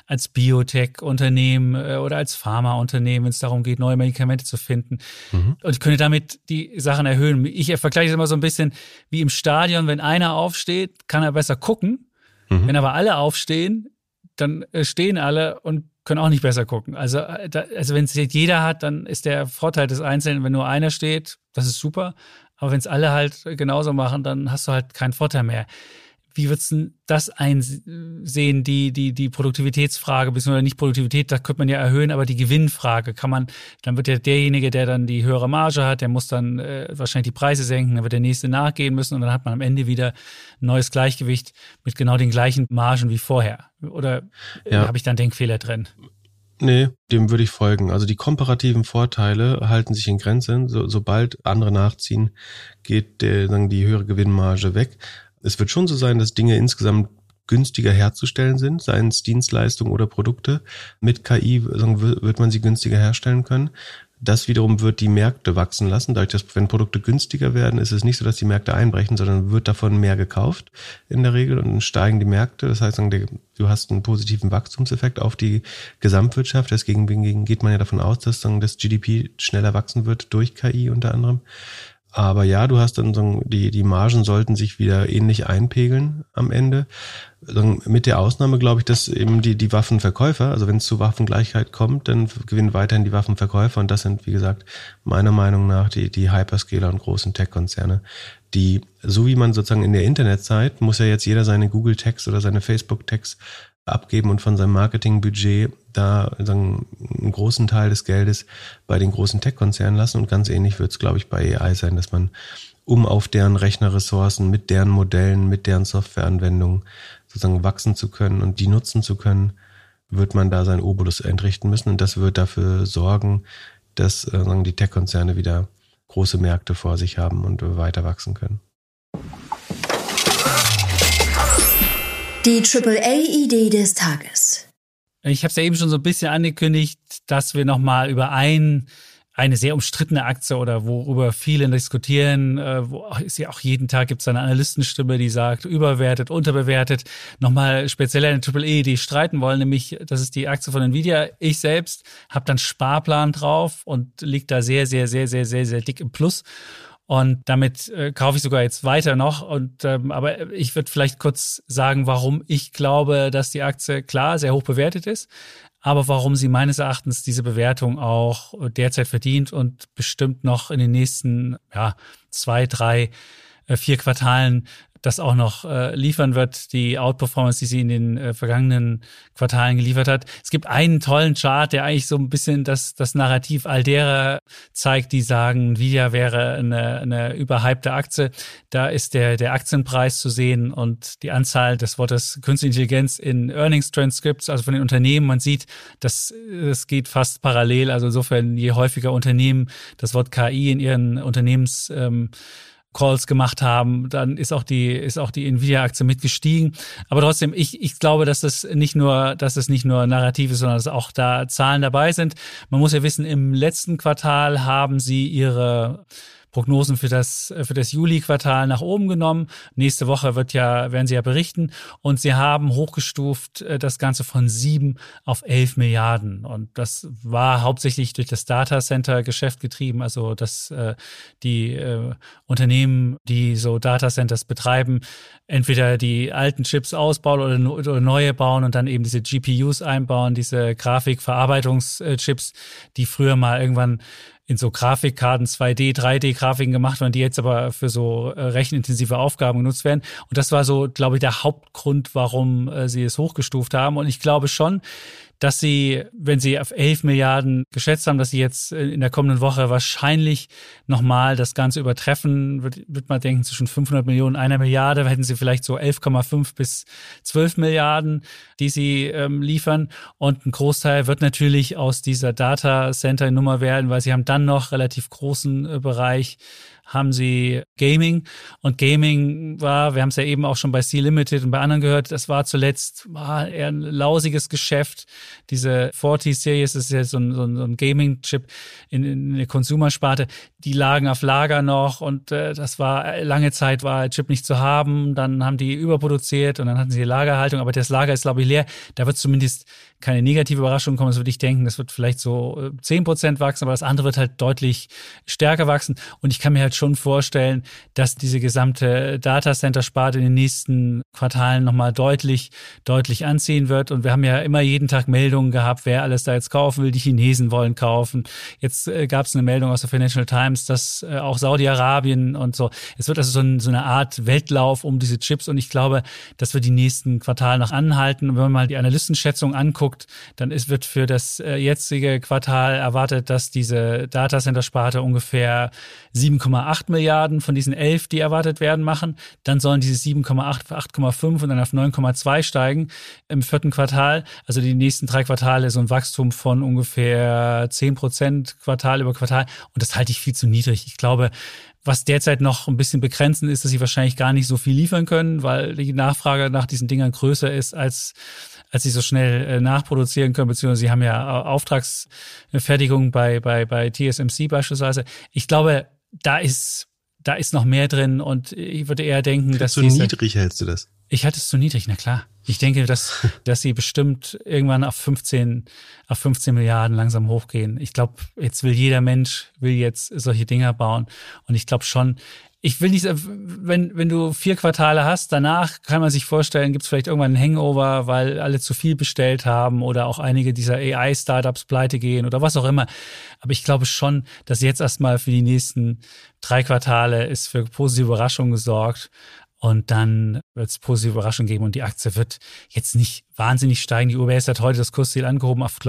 [SPEAKER 2] Biotech-Unternehmen oder als Pharmaunternehmen, wenn es darum geht, neue Medikamente zu finden. Und ich könnte damit die Sachen erhöhen. Ich vergleiche es immer so ein bisschen wie im Stadion, wenn einer aufsteht, kann er besser gucken. Wenn aber alle aufstehen, dann stehen alle und können auch nicht besser gucken. Also wenn es jeder hat, dann ist der Vorteil des Einzelnen, wenn nur einer steht, das ist super. Aber wenn es alle halt genauso machen, dann hast du halt keinen Vorteil mehr. Wie würdest du das einsehen, die Produktivitätsfrage, beziehungsweise nicht Produktivität, da könnte man ja erhöhen, aber die Gewinnfrage dann wird ja derjenige, der dann die höhere Marge hat, der muss dann wahrscheinlich die Preise senken, dann wird der nächste nachgehen müssen und dann hat man am Ende wieder ein neues Gleichgewicht mit genau den gleichen Margen wie vorher. Oder habe ich da einen Denkfehler drin?
[SPEAKER 3] Nee, dem würde ich folgen. Also die komparativen Vorteile halten sich in Grenzen. Sobald andere nachziehen, geht die höhere Gewinnmarge weg. Es wird schon so sein, dass Dinge insgesamt günstiger herzustellen sind, seien es Dienstleistungen oder Produkte. Mit KI wird man sie günstiger herstellen können. Das wiederum wird die Märkte wachsen lassen. Dadurch, dass wenn Produkte günstiger werden, ist es nicht so, dass die Märkte einbrechen, sondern wird davon mehr gekauft in der Regel und dann steigen die Märkte. Das heißt, du hast einen positiven Wachstumseffekt auf die Gesamtwirtschaft. Deswegen geht man ja davon aus, dass das GDP schneller wachsen wird durch KI unter anderem. Aber ja, du hast dann die Margen sollten sich wieder ähnlich einpegeln am Ende. Mit der Ausnahme, glaube ich, dass eben die Waffenverkäufer, also wenn es zu Waffengleichheit kommt, dann gewinnen weiterhin die Waffenverkäufer und das sind, wie gesagt, meiner Meinung nach die Hyperscaler und großen Tech-Konzerne, die, so wie man sozusagen in der Internetzeit, muss ja jetzt jeder seine Google-Tags oder seine Facebook-Tags abgeben und von seinem Marketingbudget da einen großen Teil des Geldes bei den großen Tech-Konzernen lassen. Und ganz ähnlich wird es, glaube ich, bei AI sein, dass man, um auf deren Rechnerressourcen, mit deren Modellen, mit deren Softwareanwendungen sozusagen wachsen zu können und die nutzen zu können, wird man da seinen Obolus entrichten müssen. Und das wird dafür sorgen, dass die Tech-Konzerne wieder große Märkte vor sich haben und weiter wachsen können.
[SPEAKER 1] Die AAA-Idee des Tages.
[SPEAKER 2] Ich habe es ja eben schon so ein bisschen angekündigt, dass wir nochmal über eine sehr umstrittene Aktie oder worüber viele diskutieren, wo ist ja auch jeden Tag gibt es eine Analystenstimme, die sagt, überwertet, unterbewertet, nochmal speziell eine AAA-Idee streiten wollen, nämlich das ist die Aktie von Nvidia. Ich selbst habe dann Sparplan drauf und liegt da sehr, sehr, sehr, sehr, sehr, sehr dick im Plus. Und damit kaufe ich sogar jetzt weiter noch. Aber ich würde vielleicht kurz sagen, warum ich glaube, dass die Aktie klar sehr hoch bewertet ist, aber warum sie meines Erachtens diese Bewertung auch derzeit verdient und bestimmt noch in den nächsten 2, 3, 4 Quartalen das auch noch liefern wird, die Outperformance, die sie in den vergangenen Quartalen geliefert hat. Es gibt einen tollen Chart, der eigentlich so ein bisschen das Narrativ all derer zeigt, die sagen, Nvidia wäre eine überhypte Aktie. Da ist der Aktienpreis zu sehen und die Anzahl des Wortes Künstliche Intelligenz in Earnings Transcripts, also von den Unternehmen. Man sieht, das geht fast parallel. Also insofern, je häufiger Unternehmen das Wort KI in ihren Unternehmens Calls gemacht haben, dann ist auch die Nvidia-Aktie mitgestiegen. Aber trotzdem, ich glaube, dass es nicht nur narrativ ist, sondern dass auch da Zahlen dabei sind. Man muss ja wissen, im letzten Quartal haben sie ihre Prognosen für das Juli-Quartal nach oben genommen. Nächste Woche werden sie ja berichten. Und sie haben hochgestuft das Ganze von 7 auf 11 Milliarden. Und das war hauptsächlich durch das Datacenter-Geschäft getrieben. Also, dass die Unternehmen, die so Datacenters betreiben, entweder die alten Chips ausbauen oder neue bauen und dann eben diese GPUs einbauen, diese Grafikverarbeitungschips, die früher mal irgendwann in so Grafikkarten 2D, 3D-Grafiken gemacht werden, die jetzt aber für so rechenintensive Aufgaben genutzt werden. Und das war so, glaube ich, der Hauptgrund, warum sie es hochgestuft haben. Und ich glaube schon, dass sie, wenn sie auf 11 Milliarden geschätzt haben, dass sie jetzt in der kommenden Woche wahrscheinlich nochmal das Ganze übertreffen, wird man denken, zwischen 500 Millionen und 1 Milliarde, da hätten sie vielleicht so 11,5 bis 12 Milliarden, die sie liefern. Und ein Großteil wird natürlich aus dieser Data-Center-Nummer werden, weil sie haben dann noch relativ großen Bereich, haben sie Gaming. Und Gaming war, wir haben es ja eben auch schon bei C-Limited und bei anderen gehört, das war zuletzt eher ein lausiges Geschäft. Diese 40-Series, das ist ja so ein Gaming-Chip in der Consumer-Sparte, die lagen auf Lager noch und das war lange Zeit war der Chip nicht zu haben. Dann haben die überproduziert und dann hatten sie die Lagerhaltung, aber das Lager ist, glaube ich, leer. Da wird zumindest keine negative Überraschung kommen. Das würde ich denken, das wird vielleicht so 10% wachsen, aber das andere wird halt deutlich stärker wachsen. Und ich kann mir halt schon vorstellen, dass diese gesamte Datacenter-Sparte in den nächsten Quartalen nochmal deutlich anziehen wird. Und wir haben ja immer jeden Tag Meldungen gehabt, wer alles da jetzt kaufen will. Die Chinesen wollen kaufen. Jetzt gab es eine Meldung aus der Financial Times, dass auch Saudi-Arabien und so. Es wird also so eine Art Wettlauf um diese Chips. Und ich glaube, das wird die nächsten Quartale noch anhalten. Und wenn man mal die Analystenschätzung anguckt, dann wird für das jetzige Quartal erwartet, dass diese Datacenter-Sparte ungefähr 7,8 Milliarden von diesen 11, die erwartet werden, machen. Dann sollen diese 7,8 auf 8,5 und dann auf 9,2 steigen im vierten Quartal. Also die nächsten 3 Quartale so ein Wachstum von ungefähr 10% Quartal über Quartal. Und das halte ich viel zu niedrig. Ich glaube, was derzeit noch ein bisschen begrenzend ist, dass sie wahrscheinlich gar nicht so viel liefern können, weil die Nachfrage nach diesen Dingern größer ist, als sie so schnell nachproduzieren können, beziehungsweise sie haben ja Auftragsfertigung bei TSMC beispielsweise. Ich glaube, da ist noch mehr drin und ich würde eher denken, dass
[SPEAKER 3] zu niedrig hältst du das?
[SPEAKER 2] Ich halte es zu niedrig, na klar. Ich denke, dass sie bestimmt irgendwann auf 15 Milliarden langsam hochgehen. Ich glaube, jetzt jeder Mensch jetzt solche Dinger bauen. Und ich glaube schon, ich will nicht, wenn du 4 Quartale hast, danach kann man sich vorstellen, gibt es vielleicht irgendwann einen Hangover, weil alle zu viel bestellt haben oder auch einige dieser AI-Startups pleite gehen oder was auch immer. Aber ich glaube schon, dass jetzt erstmal für die nächsten 3 Quartale ist für positive Überraschungen gesorgt. Und dann wird es positive Überraschungen geben und die Aktie wird jetzt nicht wahnsinnig steigen. Die UBS hat heute das Kursziel angehoben auf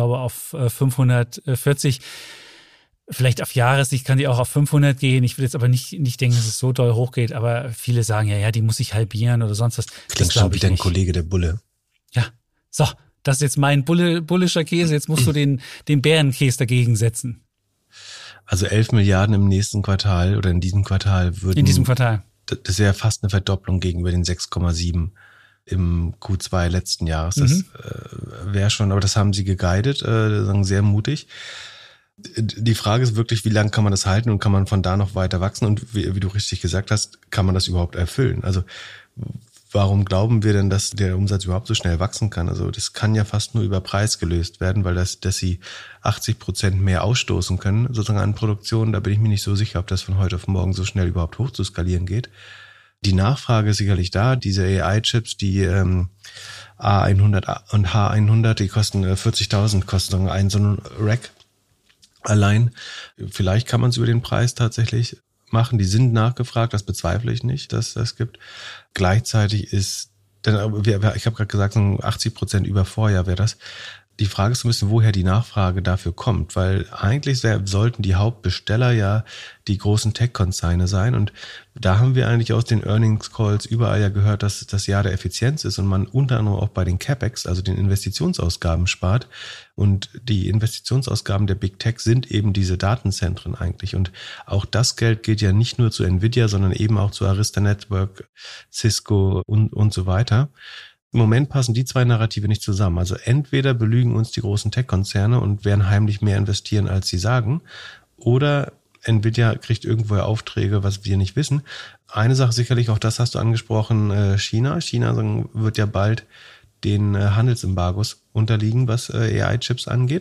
[SPEAKER 2] 540. Vielleicht auf Jahressicht kann die auch auf 500 gehen. Ich will jetzt aber nicht denken, dass es so doll hochgeht. Aber viele sagen ja, die muss sich halbieren oder sonst was.
[SPEAKER 3] Klingt schon wie dein Kollege, der Bulle.
[SPEAKER 2] Ja, so, das ist jetzt mein bullischer Käse. Jetzt musst du den Bärenkäse dagegen setzen.
[SPEAKER 3] Also 11 Milliarden im nächsten Quartal oder in diesem Quartal würden...
[SPEAKER 2] In diesem Quartal.
[SPEAKER 3] Das wäre fast eine Verdopplung gegenüber den 6,7 im Q2 letzten Jahres. Das wäre schon, aber das haben sie geguidet, sagen sehr mutig. Die Frage ist wirklich, wie lange kann man das halten und kann man von da noch weiter wachsen? Und wie du richtig gesagt hast, kann man das überhaupt erfüllen? Also warum glauben wir denn, dass der Umsatz überhaupt so schnell wachsen kann? Also das kann ja fast nur über Preis gelöst werden, weil dass sie 80% mehr ausstoßen können, sozusagen an Produktion. Da bin ich mir nicht so sicher, ob das von heute auf morgen so schnell überhaupt hoch zu skalieren geht. Die Nachfrage ist sicherlich da. Diese AI-Chips, die A100 und H100, die kosten 40.000, kosten ein so ein Rack allein. Vielleicht kann man es über den Preis tatsächlich machen, die sind nachgefragt, das bezweifle ich nicht, dass das gibt. Gleichzeitig ist, ich habe gerade gesagt, so 80% über Vorjahr wäre das. Die Frage ist so ein bisschen, woher die Nachfrage dafür kommt, weil eigentlich sollten die Hauptbesteller ja die großen Tech-Konzerne sein und da haben wir eigentlich aus den Earnings-Calls überall ja gehört, dass das Jahr der Effizienz ist und man unter anderem auch bei den CapEx, also den Investitionsausgaben spart und die Investitionsausgaben der Big Tech sind eben diese Datenzentren eigentlich und auch das Geld geht ja nicht nur zu Nvidia, sondern eben auch zu Arista Network, Cisco und so weiter. Im Moment passen die zwei Narrative nicht zusammen. Also entweder belügen uns die großen Tech-Konzerne und werden heimlich mehr investieren, als sie sagen, oder Nvidia kriegt irgendwoher Aufträge, was wir nicht wissen. Eine Sache sicherlich, auch das hast du angesprochen, China. China wird ja bald den Handelsembargos unterliegen, was AI-Chips angeht,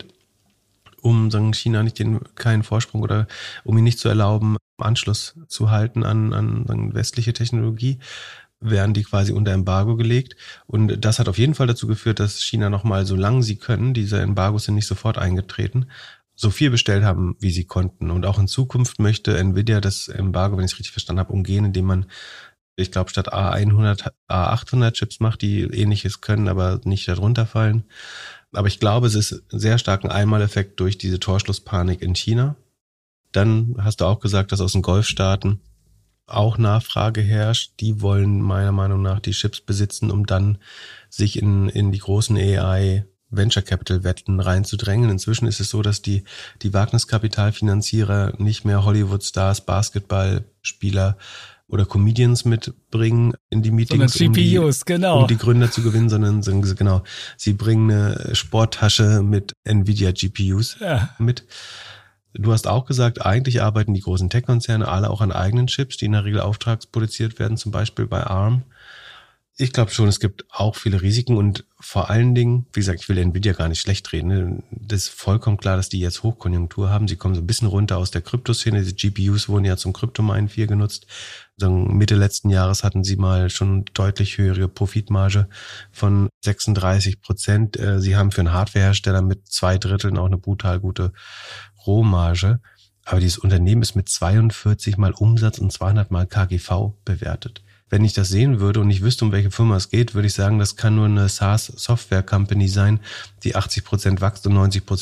[SPEAKER 3] um China nicht keinen Vorsprung oder um ihn nicht zu erlauben, Anschluss zu halten an westliche Technologie. Werden die quasi unter Embargo gelegt. Und das hat auf jeden Fall dazu geführt, dass China nochmal, solange sie können, diese Embargos sind nicht sofort eingetreten, so viel bestellt haben, wie sie konnten. Und auch in Zukunft möchte Nvidia das Embargo, wenn ich es richtig verstanden habe, umgehen, indem man, ich glaube, statt A100, A800 Chips macht, die Ähnliches können, aber nicht darunter fallen. Aber ich glaube, es ist sehr stark ein Einmaleffekt durch diese Torschlusspanik in China. Dann hast du auch gesagt, dass aus den Golfstaaten auch Nachfrage herrscht. Die wollen meiner Meinung nach die Chips besitzen, um dann sich in die großen AI Venture Capital Wetten reinzudrängen. Inzwischen ist es so, dass die Wagniskapitalfinanzierer nicht mehr Hollywood-Stars, Basketballspieler oder Comedians mitbringen in die Meetings,
[SPEAKER 2] GPUs,
[SPEAKER 3] um die Gründer zu gewinnen, sondern genau, sie bringen eine Sporttasche mit Nvidia GPUs mit. Du hast auch gesagt, eigentlich arbeiten die großen Tech-Konzerne alle auch an eigenen Chips, die in der Regel auftragsproduziert werden, zum Beispiel bei ARM. Ich glaube schon, es gibt auch viele Risiken und vor allen Dingen, wie gesagt, ich will Nvidia gar nicht schlecht reden. Das ist vollkommen klar, dass die jetzt Hochkonjunktur haben. Sie kommen so ein bisschen runter aus der Kryptoszene. Diese GPUs wurden ja zum Kryptominen 4 genutzt. Mitte letzten Jahres hatten sie mal schon deutlich höhere Profitmarge von 36%. Sie haben für einen Hardwarehersteller mit 2/3 auch eine brutal gute Rohmarge. Aber dieses Unternehmen ist mit 42 mal Umsatz und 200 mal KGV bewertet. Wenn ich das sehen würde und ich wüsste, um welche Firma es geht, würde ich sagen, das kann nur eine SaaS-Software-Company sein, die 80% wächst und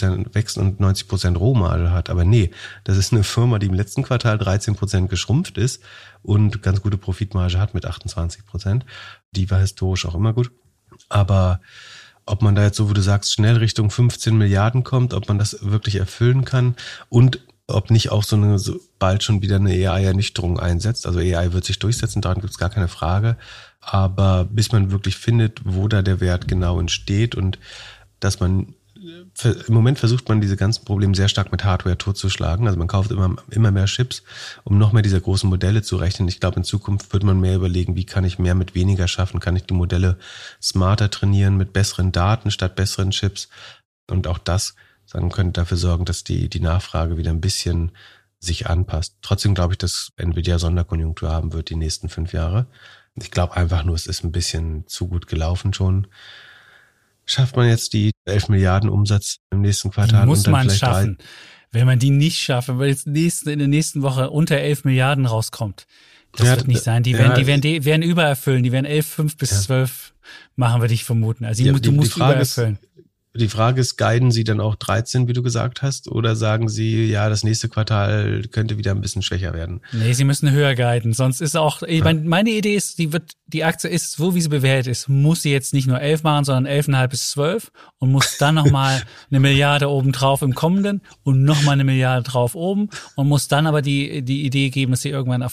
[SPEAKER 3] 90% Rohmarge hat. Aber nee, das ist eine Firma, die im letzten Quartal 13% geschrumpft ist und ganz gute Profitmarge hat mit 28%. Die war historisch auch immer gut. Aber ob man da jetzt so, wo du sagst, schnell Richtung 15 Milliarden kommt, ob man das wirklich erfüllen kann und ob nicht auch so bald schon wieder eine AI-Ernüchterung einsetzt. Also AI wird sich durchsetzen, daran gibt es gar keine Frage. Aber bis man wirklich findet, wo da der Wert genau entsteht und dass man, im Moment versucht man diese ganzen Probleme sehr stark mit Hardware totzuschlagen. Also man kauft immer mehr Chips, um noch mehr dieser großen Modelle zu rechnen. Ich glaube, in Zukunft wird man mehr überlegen, wie kann ich mehr mit weniger schaffen? Kann ich die Modelle smarter trainieren mit besseren Daten statt besseren Chips? Und auch das dann könnte dafür sorgen, dass die Nachfrage wieder ein bisschen sich anpasst. Trotzdem glaube ich, dass Nvidia Sonderkonjunktur haben wird die nächsten 5 Jahre. Ich glaube einfach nur, es ist ein bisschen zu gut gelaufen schon. Schafft man jetzt die 11 Milliarden Umsatz im nächsten Quartal?
[SPEAKER 2] Die muss man schaffen. Wenn man die nicht schafft, wenn jetzt in der nächsten Woche unter 11 Milliarden rauskommt, das wird nicht sein. Die werden übererfüllen. Die werden 11,5 bis 12 machen, würde ich vermuten. Also du musst übererfüllen.
[SPEAKER 3] Die Frage ist, guiden Sie dann auch 13, wie du gesagt hast, oder sagen Sie, ja, das nächste Quartal könnte wieder ein bisschen schwächer werden?
[SPEAKER 2] Nee, Sie müssen höher guiden. Sonst ist auch, meine Idee ist, die Aktie ist so, wie sie bewertet ist, muss sie jetzt nicht nur 11 machen, sondern 11,5 bis 12 und muss dann nochmal 1 Milliarde oben drauf im kommenden und nochmal 1 Milliarde drauf oben und muss dann aber die Idee geben, dass sie irgendwann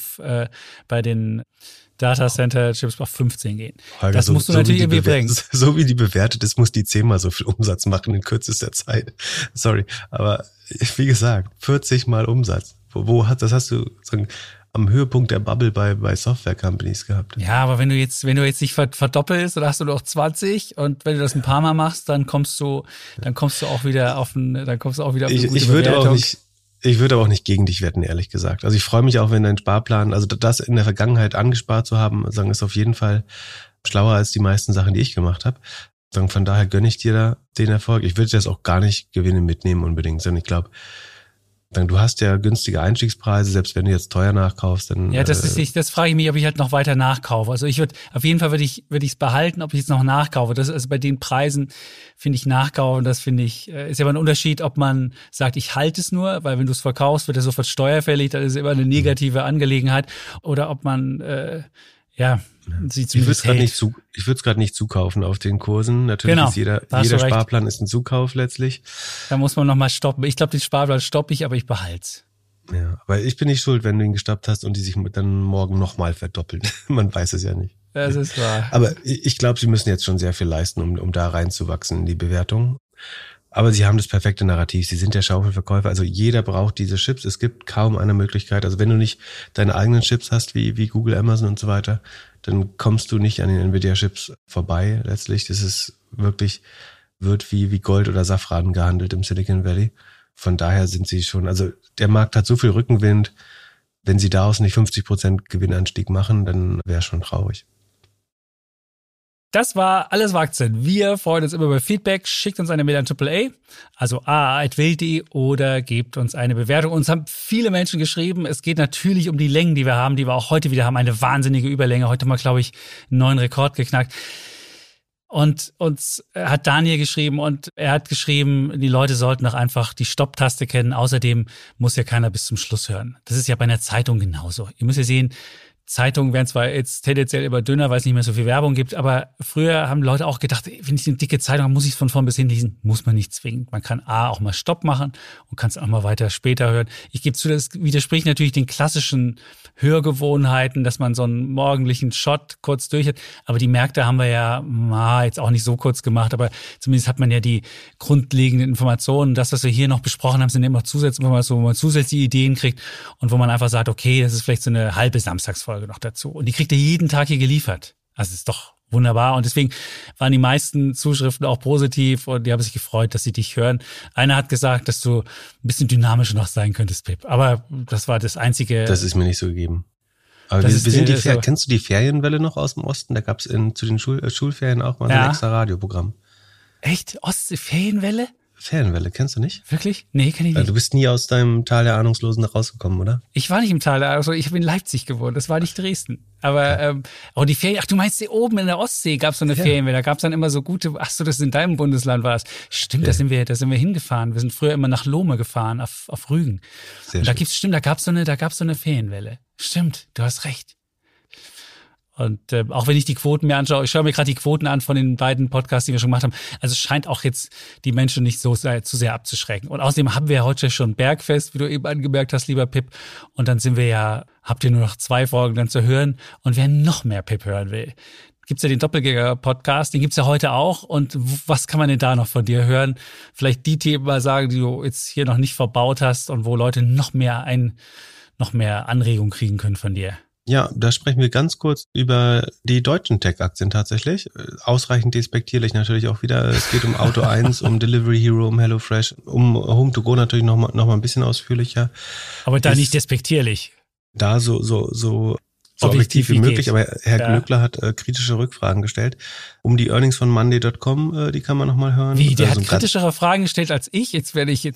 [SPEAKER 2] bei den Datacenter-Chips auf 15 gehen.
[SPEAKER 3] Holger,
[SPEAKER 2] das musst du natürlich irgendwie bringen.
[SPEAKER 3] So wie die bewertet ist, muss die 10-mal so viel Umsatz machen in kürzester Zeit. Sorry, aber wie gesagt, 40 mal Umsatz. Das hast du am Höhepunkt der Bubble bei Software-Companies gehabt.
[SPEAKER 2] Ja, aber wenn du jetzt nicht verdoppelst, dann hast du doch 20 und wenn du das ein paar Mal machst, dann kommst du auch wieder auf eine gute Bewertung.
[SPEAKER 3] Ich würde aber auch nicht gegen dich wetten, ehrlich gesagt. Also ich freue mich auch, wenn dein Sparplan, also das in der Vergangenheit angespart zu haben, ist auf jeden Fall schlauer als die meisten Sachen, die ich gemacht habe. Von daher gönne ich dir da den Erfolg. Ich würde das auch gar nicht Gewinne mitnehmen unbedingt, sondern ich glaube, Du hast ja günstige Einstiegspreise, selbst wenn du jetzt teuer nachkaufst, dann.
[SPEAKER 2] Ja, das frage ich mich, ob ich halt noch weiter nachkaufe. Also auf jeden Fall würde ich es behalten, ob ich jetzt noch nachkaufe. Das also bei den Preisen finde ich nachkaufen, das finde ich, ist ja immer ein Unterschied, ob man sagt, ich halte es nur, weil wenn du es verkaufst, wird er sofort steuerfällig, das ist immer eine negative Angelegenheit. Oder ob man,
[SPEAKER 3] ich würde es gerade nicht zukaufen auf den Kursen. Natürlich ist jeder Sparplan ist ein Zukauf letztlich.
[SPEAKER 2] Da muss man nochmal stoppen. Ich glaube, den Sparplan stoppe ich, aber ich behalte es.
[SPEAKER 3] Ja, aber ich bin nicht schuld, wenn du ihn gestoppt hast und die sich dann morgen nochmal verdoppeln. Man weiß es ja nicht.
[SPEAKER 2] Das ist wahr.
[SPEAKER 3] Aber ich glaube, sie müssen jetzt schon sehr viel leisten, um da reinzuwachsen in die Bewertung. Aber sie haben das perfekte Narrativ. Sie sind der Schaufelverkäufer. Also jeder braucht diese Chips. Es gibt kaum eine Möglichkeit. Also wenn du nicht deine eigenen Chips hast, wie Google, Amazon und so weiter, dann kommst du nicht an den Nvidia-Chips vorbei. Letztlich, das ist wirklich, wird wie Gold oder Safran gehandelt im Silicon Valley. Von daher sind sie schon, also der Markt hat so viel Rückenwind. Wenn sie daraus nicht 50% Gewinnanstieg machen, dann wäre es schon traurig.
[SPEAKER 2] Das war Alles war Aktien. Wir freuen uns immer über Feedback. Schickt uns eine Mail an AAA, also aa@wild.de, oder gebt uns eine Bewertung. Uns haben viele Menschen geschrieben. Es geht natürlich um die Längen, die wir haben, die wir auch heute wieder haben. Eine wahnsinnige Überlänge. Heute mal, glaube ich, einen neuen Rekord geknackt. Und uns hat Daniel geschrieben und er hat geschrieben, die Leute sollten doch einfach die Stopp-Taste kennen. Außerdem muss ja keiner bis zum Schluss hören. Das ist ja bei einer Zeitung genauso. Ihr müsst ja sehen, Zeitungen werden zwar jetzt tendenziell immer dünner, weil es nicht mehr so viel Werbung gibt, aber früher haben Leute auch gedacht, wenn ich eine dicke Zeitung habe, muss ich es von vorn bis hin lesen. Muss man nicht zwingend. Man kann auch mal Stopp machen und kann es auch mal weiter später hören. Ich gebe zu, das widerspricht natürlich den klassischen Hörgewohnheiten, dass man so einen morgendlichen Shot kurz durch hat. Aber die Märkte haben wir ja jetzt auch nicht so kurz gemacht, aber zumindest hat man ja die grundlegenden Informationen. Das, was wir hier noch besprochen haben, sind immer Zusatzinformationen, wo man zusätzliche Ideen kriegt und wo man einfach sagt, okay, das ist vielleicht so eine halbe Samstagsfolge noch dazu. Und die kriegt ihr jeden Tag hier geliefert. Also ist doch wunderbar. Und deswegen waren die meisten Zuschriften auch positiv und die haben sich gefreut, dass sie dich hören. Einer hat gesagt, dass du ein bisschen dynamischer noch sein könntest, Pip. Aber das war das Einzige.
[SPEAKER 3] Das ist mir nicht so gegeben. Aber kennst du die Ferienwelle noch aus dem Osten? Da gab es zu den Schulferien auch mal ein extra Radioprogramm.
[SPEAKER 2] Echt? Ferienwelle?
[SPEAKER 3] Ferienwelle, kennst du nicht?
[SPEAKER 2] Wirklich? Nee, kenn ich nicht.
[SPEAKER 3] Du bist nie aus deinem Tal der Ahnungslosen rausgekommen, oder?
[SPEAKER 2] Ich war nicht im Tal der Ahnungslosen, ich habe in Leipzig gewohnt, das war nicht Dresden. Aber auch die Ferien, du meinst, oben in der Ostsee gab es so eine Ferienwelle, da gab es dann immer so gute, das in deinem Bundesland war es. Stimmt, da sind wir hingefahren. Wir sind früher immer nach Lohme gefahren, auf Rügen. Und da gab es so eine Ferienwelle. Stimmt, du hast recht. Und auch wenn ich die Quoten mir anschaue, ich schaue mir gerade die Quoten an von den beiden Podcasts, die wir schon gemacht haben. Also es scheint auch jetzt die Menschen nicht zu sehr abzuschrecken. Und außerdem haben wir ja heute schon Bergfest, wie du eben angemerkt hast, lieber Pip. Und dann habt ihr nur noch 2 Folgen dann zu hören. Und wer noch mehr Pip hören will, gibt's ja den Doppelgänger-Podcast, den gibt's ja heute auch. Und was kann man denn da noch von dir hören? Vielleicht die Themen mal sagen, die du jetzt hier noch nicht verbaut hast und wo Leute noch mehr Anregung kriegen können von dir.
[SPEAKER 3] Ja, da sprechen wir ganz kurz über die deutschen Tech-Aktien tatsächlich. Ausreichend despektierlich natürlich auch wieder. Es geht um Auto 1, um Delivery Hero, um HelloFresh, um Home2Go natürlich noch mal ein bisschen ausführlicher.
[SPEAKER 2] Aber da nicht despektierlich.
[SPEAKER 3] Da so objektiv wie möglich, aber Herr Glöckler hat kritische Rückfragen gestellt. Um die Earnings von Monday.com, die kann man nochmal hören.
[SPEAKER 2] Wie, der hat kritischere Fragen gestellt als ich? Ich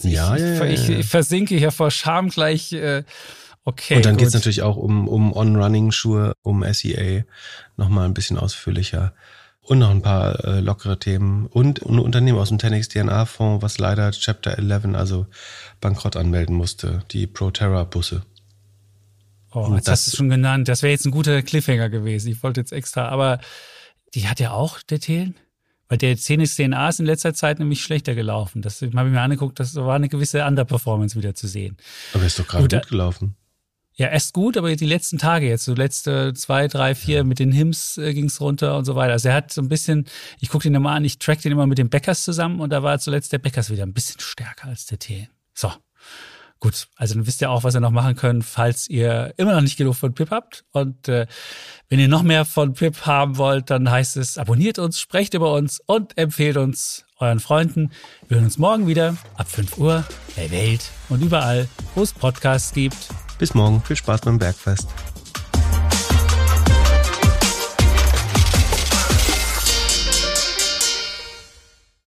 [SPEAKER 2] versinke hier vor Scham gleich. Okay,
[SPEAKER 3] und dann geht's natürlich auch um On-Running-Schuhe, um SEA, nochmal ein bisschen ausführlicher. Und noch ein paar lockere Themen. Und ein Unternehmen aus dem 10x DNA-Fonds, was leider Chapter 11, also Bankrott anmelden musste, die Proterra-Busse.
[SPEAKER 2] Oh, jetzt hast du es schon genannt. Das wäre jetzt ein guter Cliffhanger gewesen. Ich wollte jetzt extra, aber die hat ja auch, der Thelen? Weil der 10x DNA ist in letzter Zeit nämlich schlechter gelaufen. Das habe ich mir angeguckt, das war eine gewisse Underperformance wieder zu sehen.
[SPEAKER 3] Aber ist doch gerade gut gelaufen.
[SPEAKER 2] Ja, erst gut, aber die letzten Tage jetzt, so letzte 2, 3, 4 mit den HIMS ging's runter und so weiter. Also er hat so ein bisschen, ich gucke den immer an, ich track den immer mit dem Beckers zusammen und da war zuletzt der Beckers wieder ein bisschen stärker als der Thelen. So, gut, also dann wisst ihr auch, was ihr noch machen könnt, falls ihr immer noch nicht genug von Pip habt. Und wenn ihr noch mehr von Pip haben wollt, dann heißt es, abonniert uns, sprecht über uns und empfehlt uns euren Freunden. Wir hören uns morgen wieder ab 5 Uhr bei Welt und überall, wo es Podcasts gibt.
[SPEAKER 3] Bis morgen, viel Spaß beim Bergfest.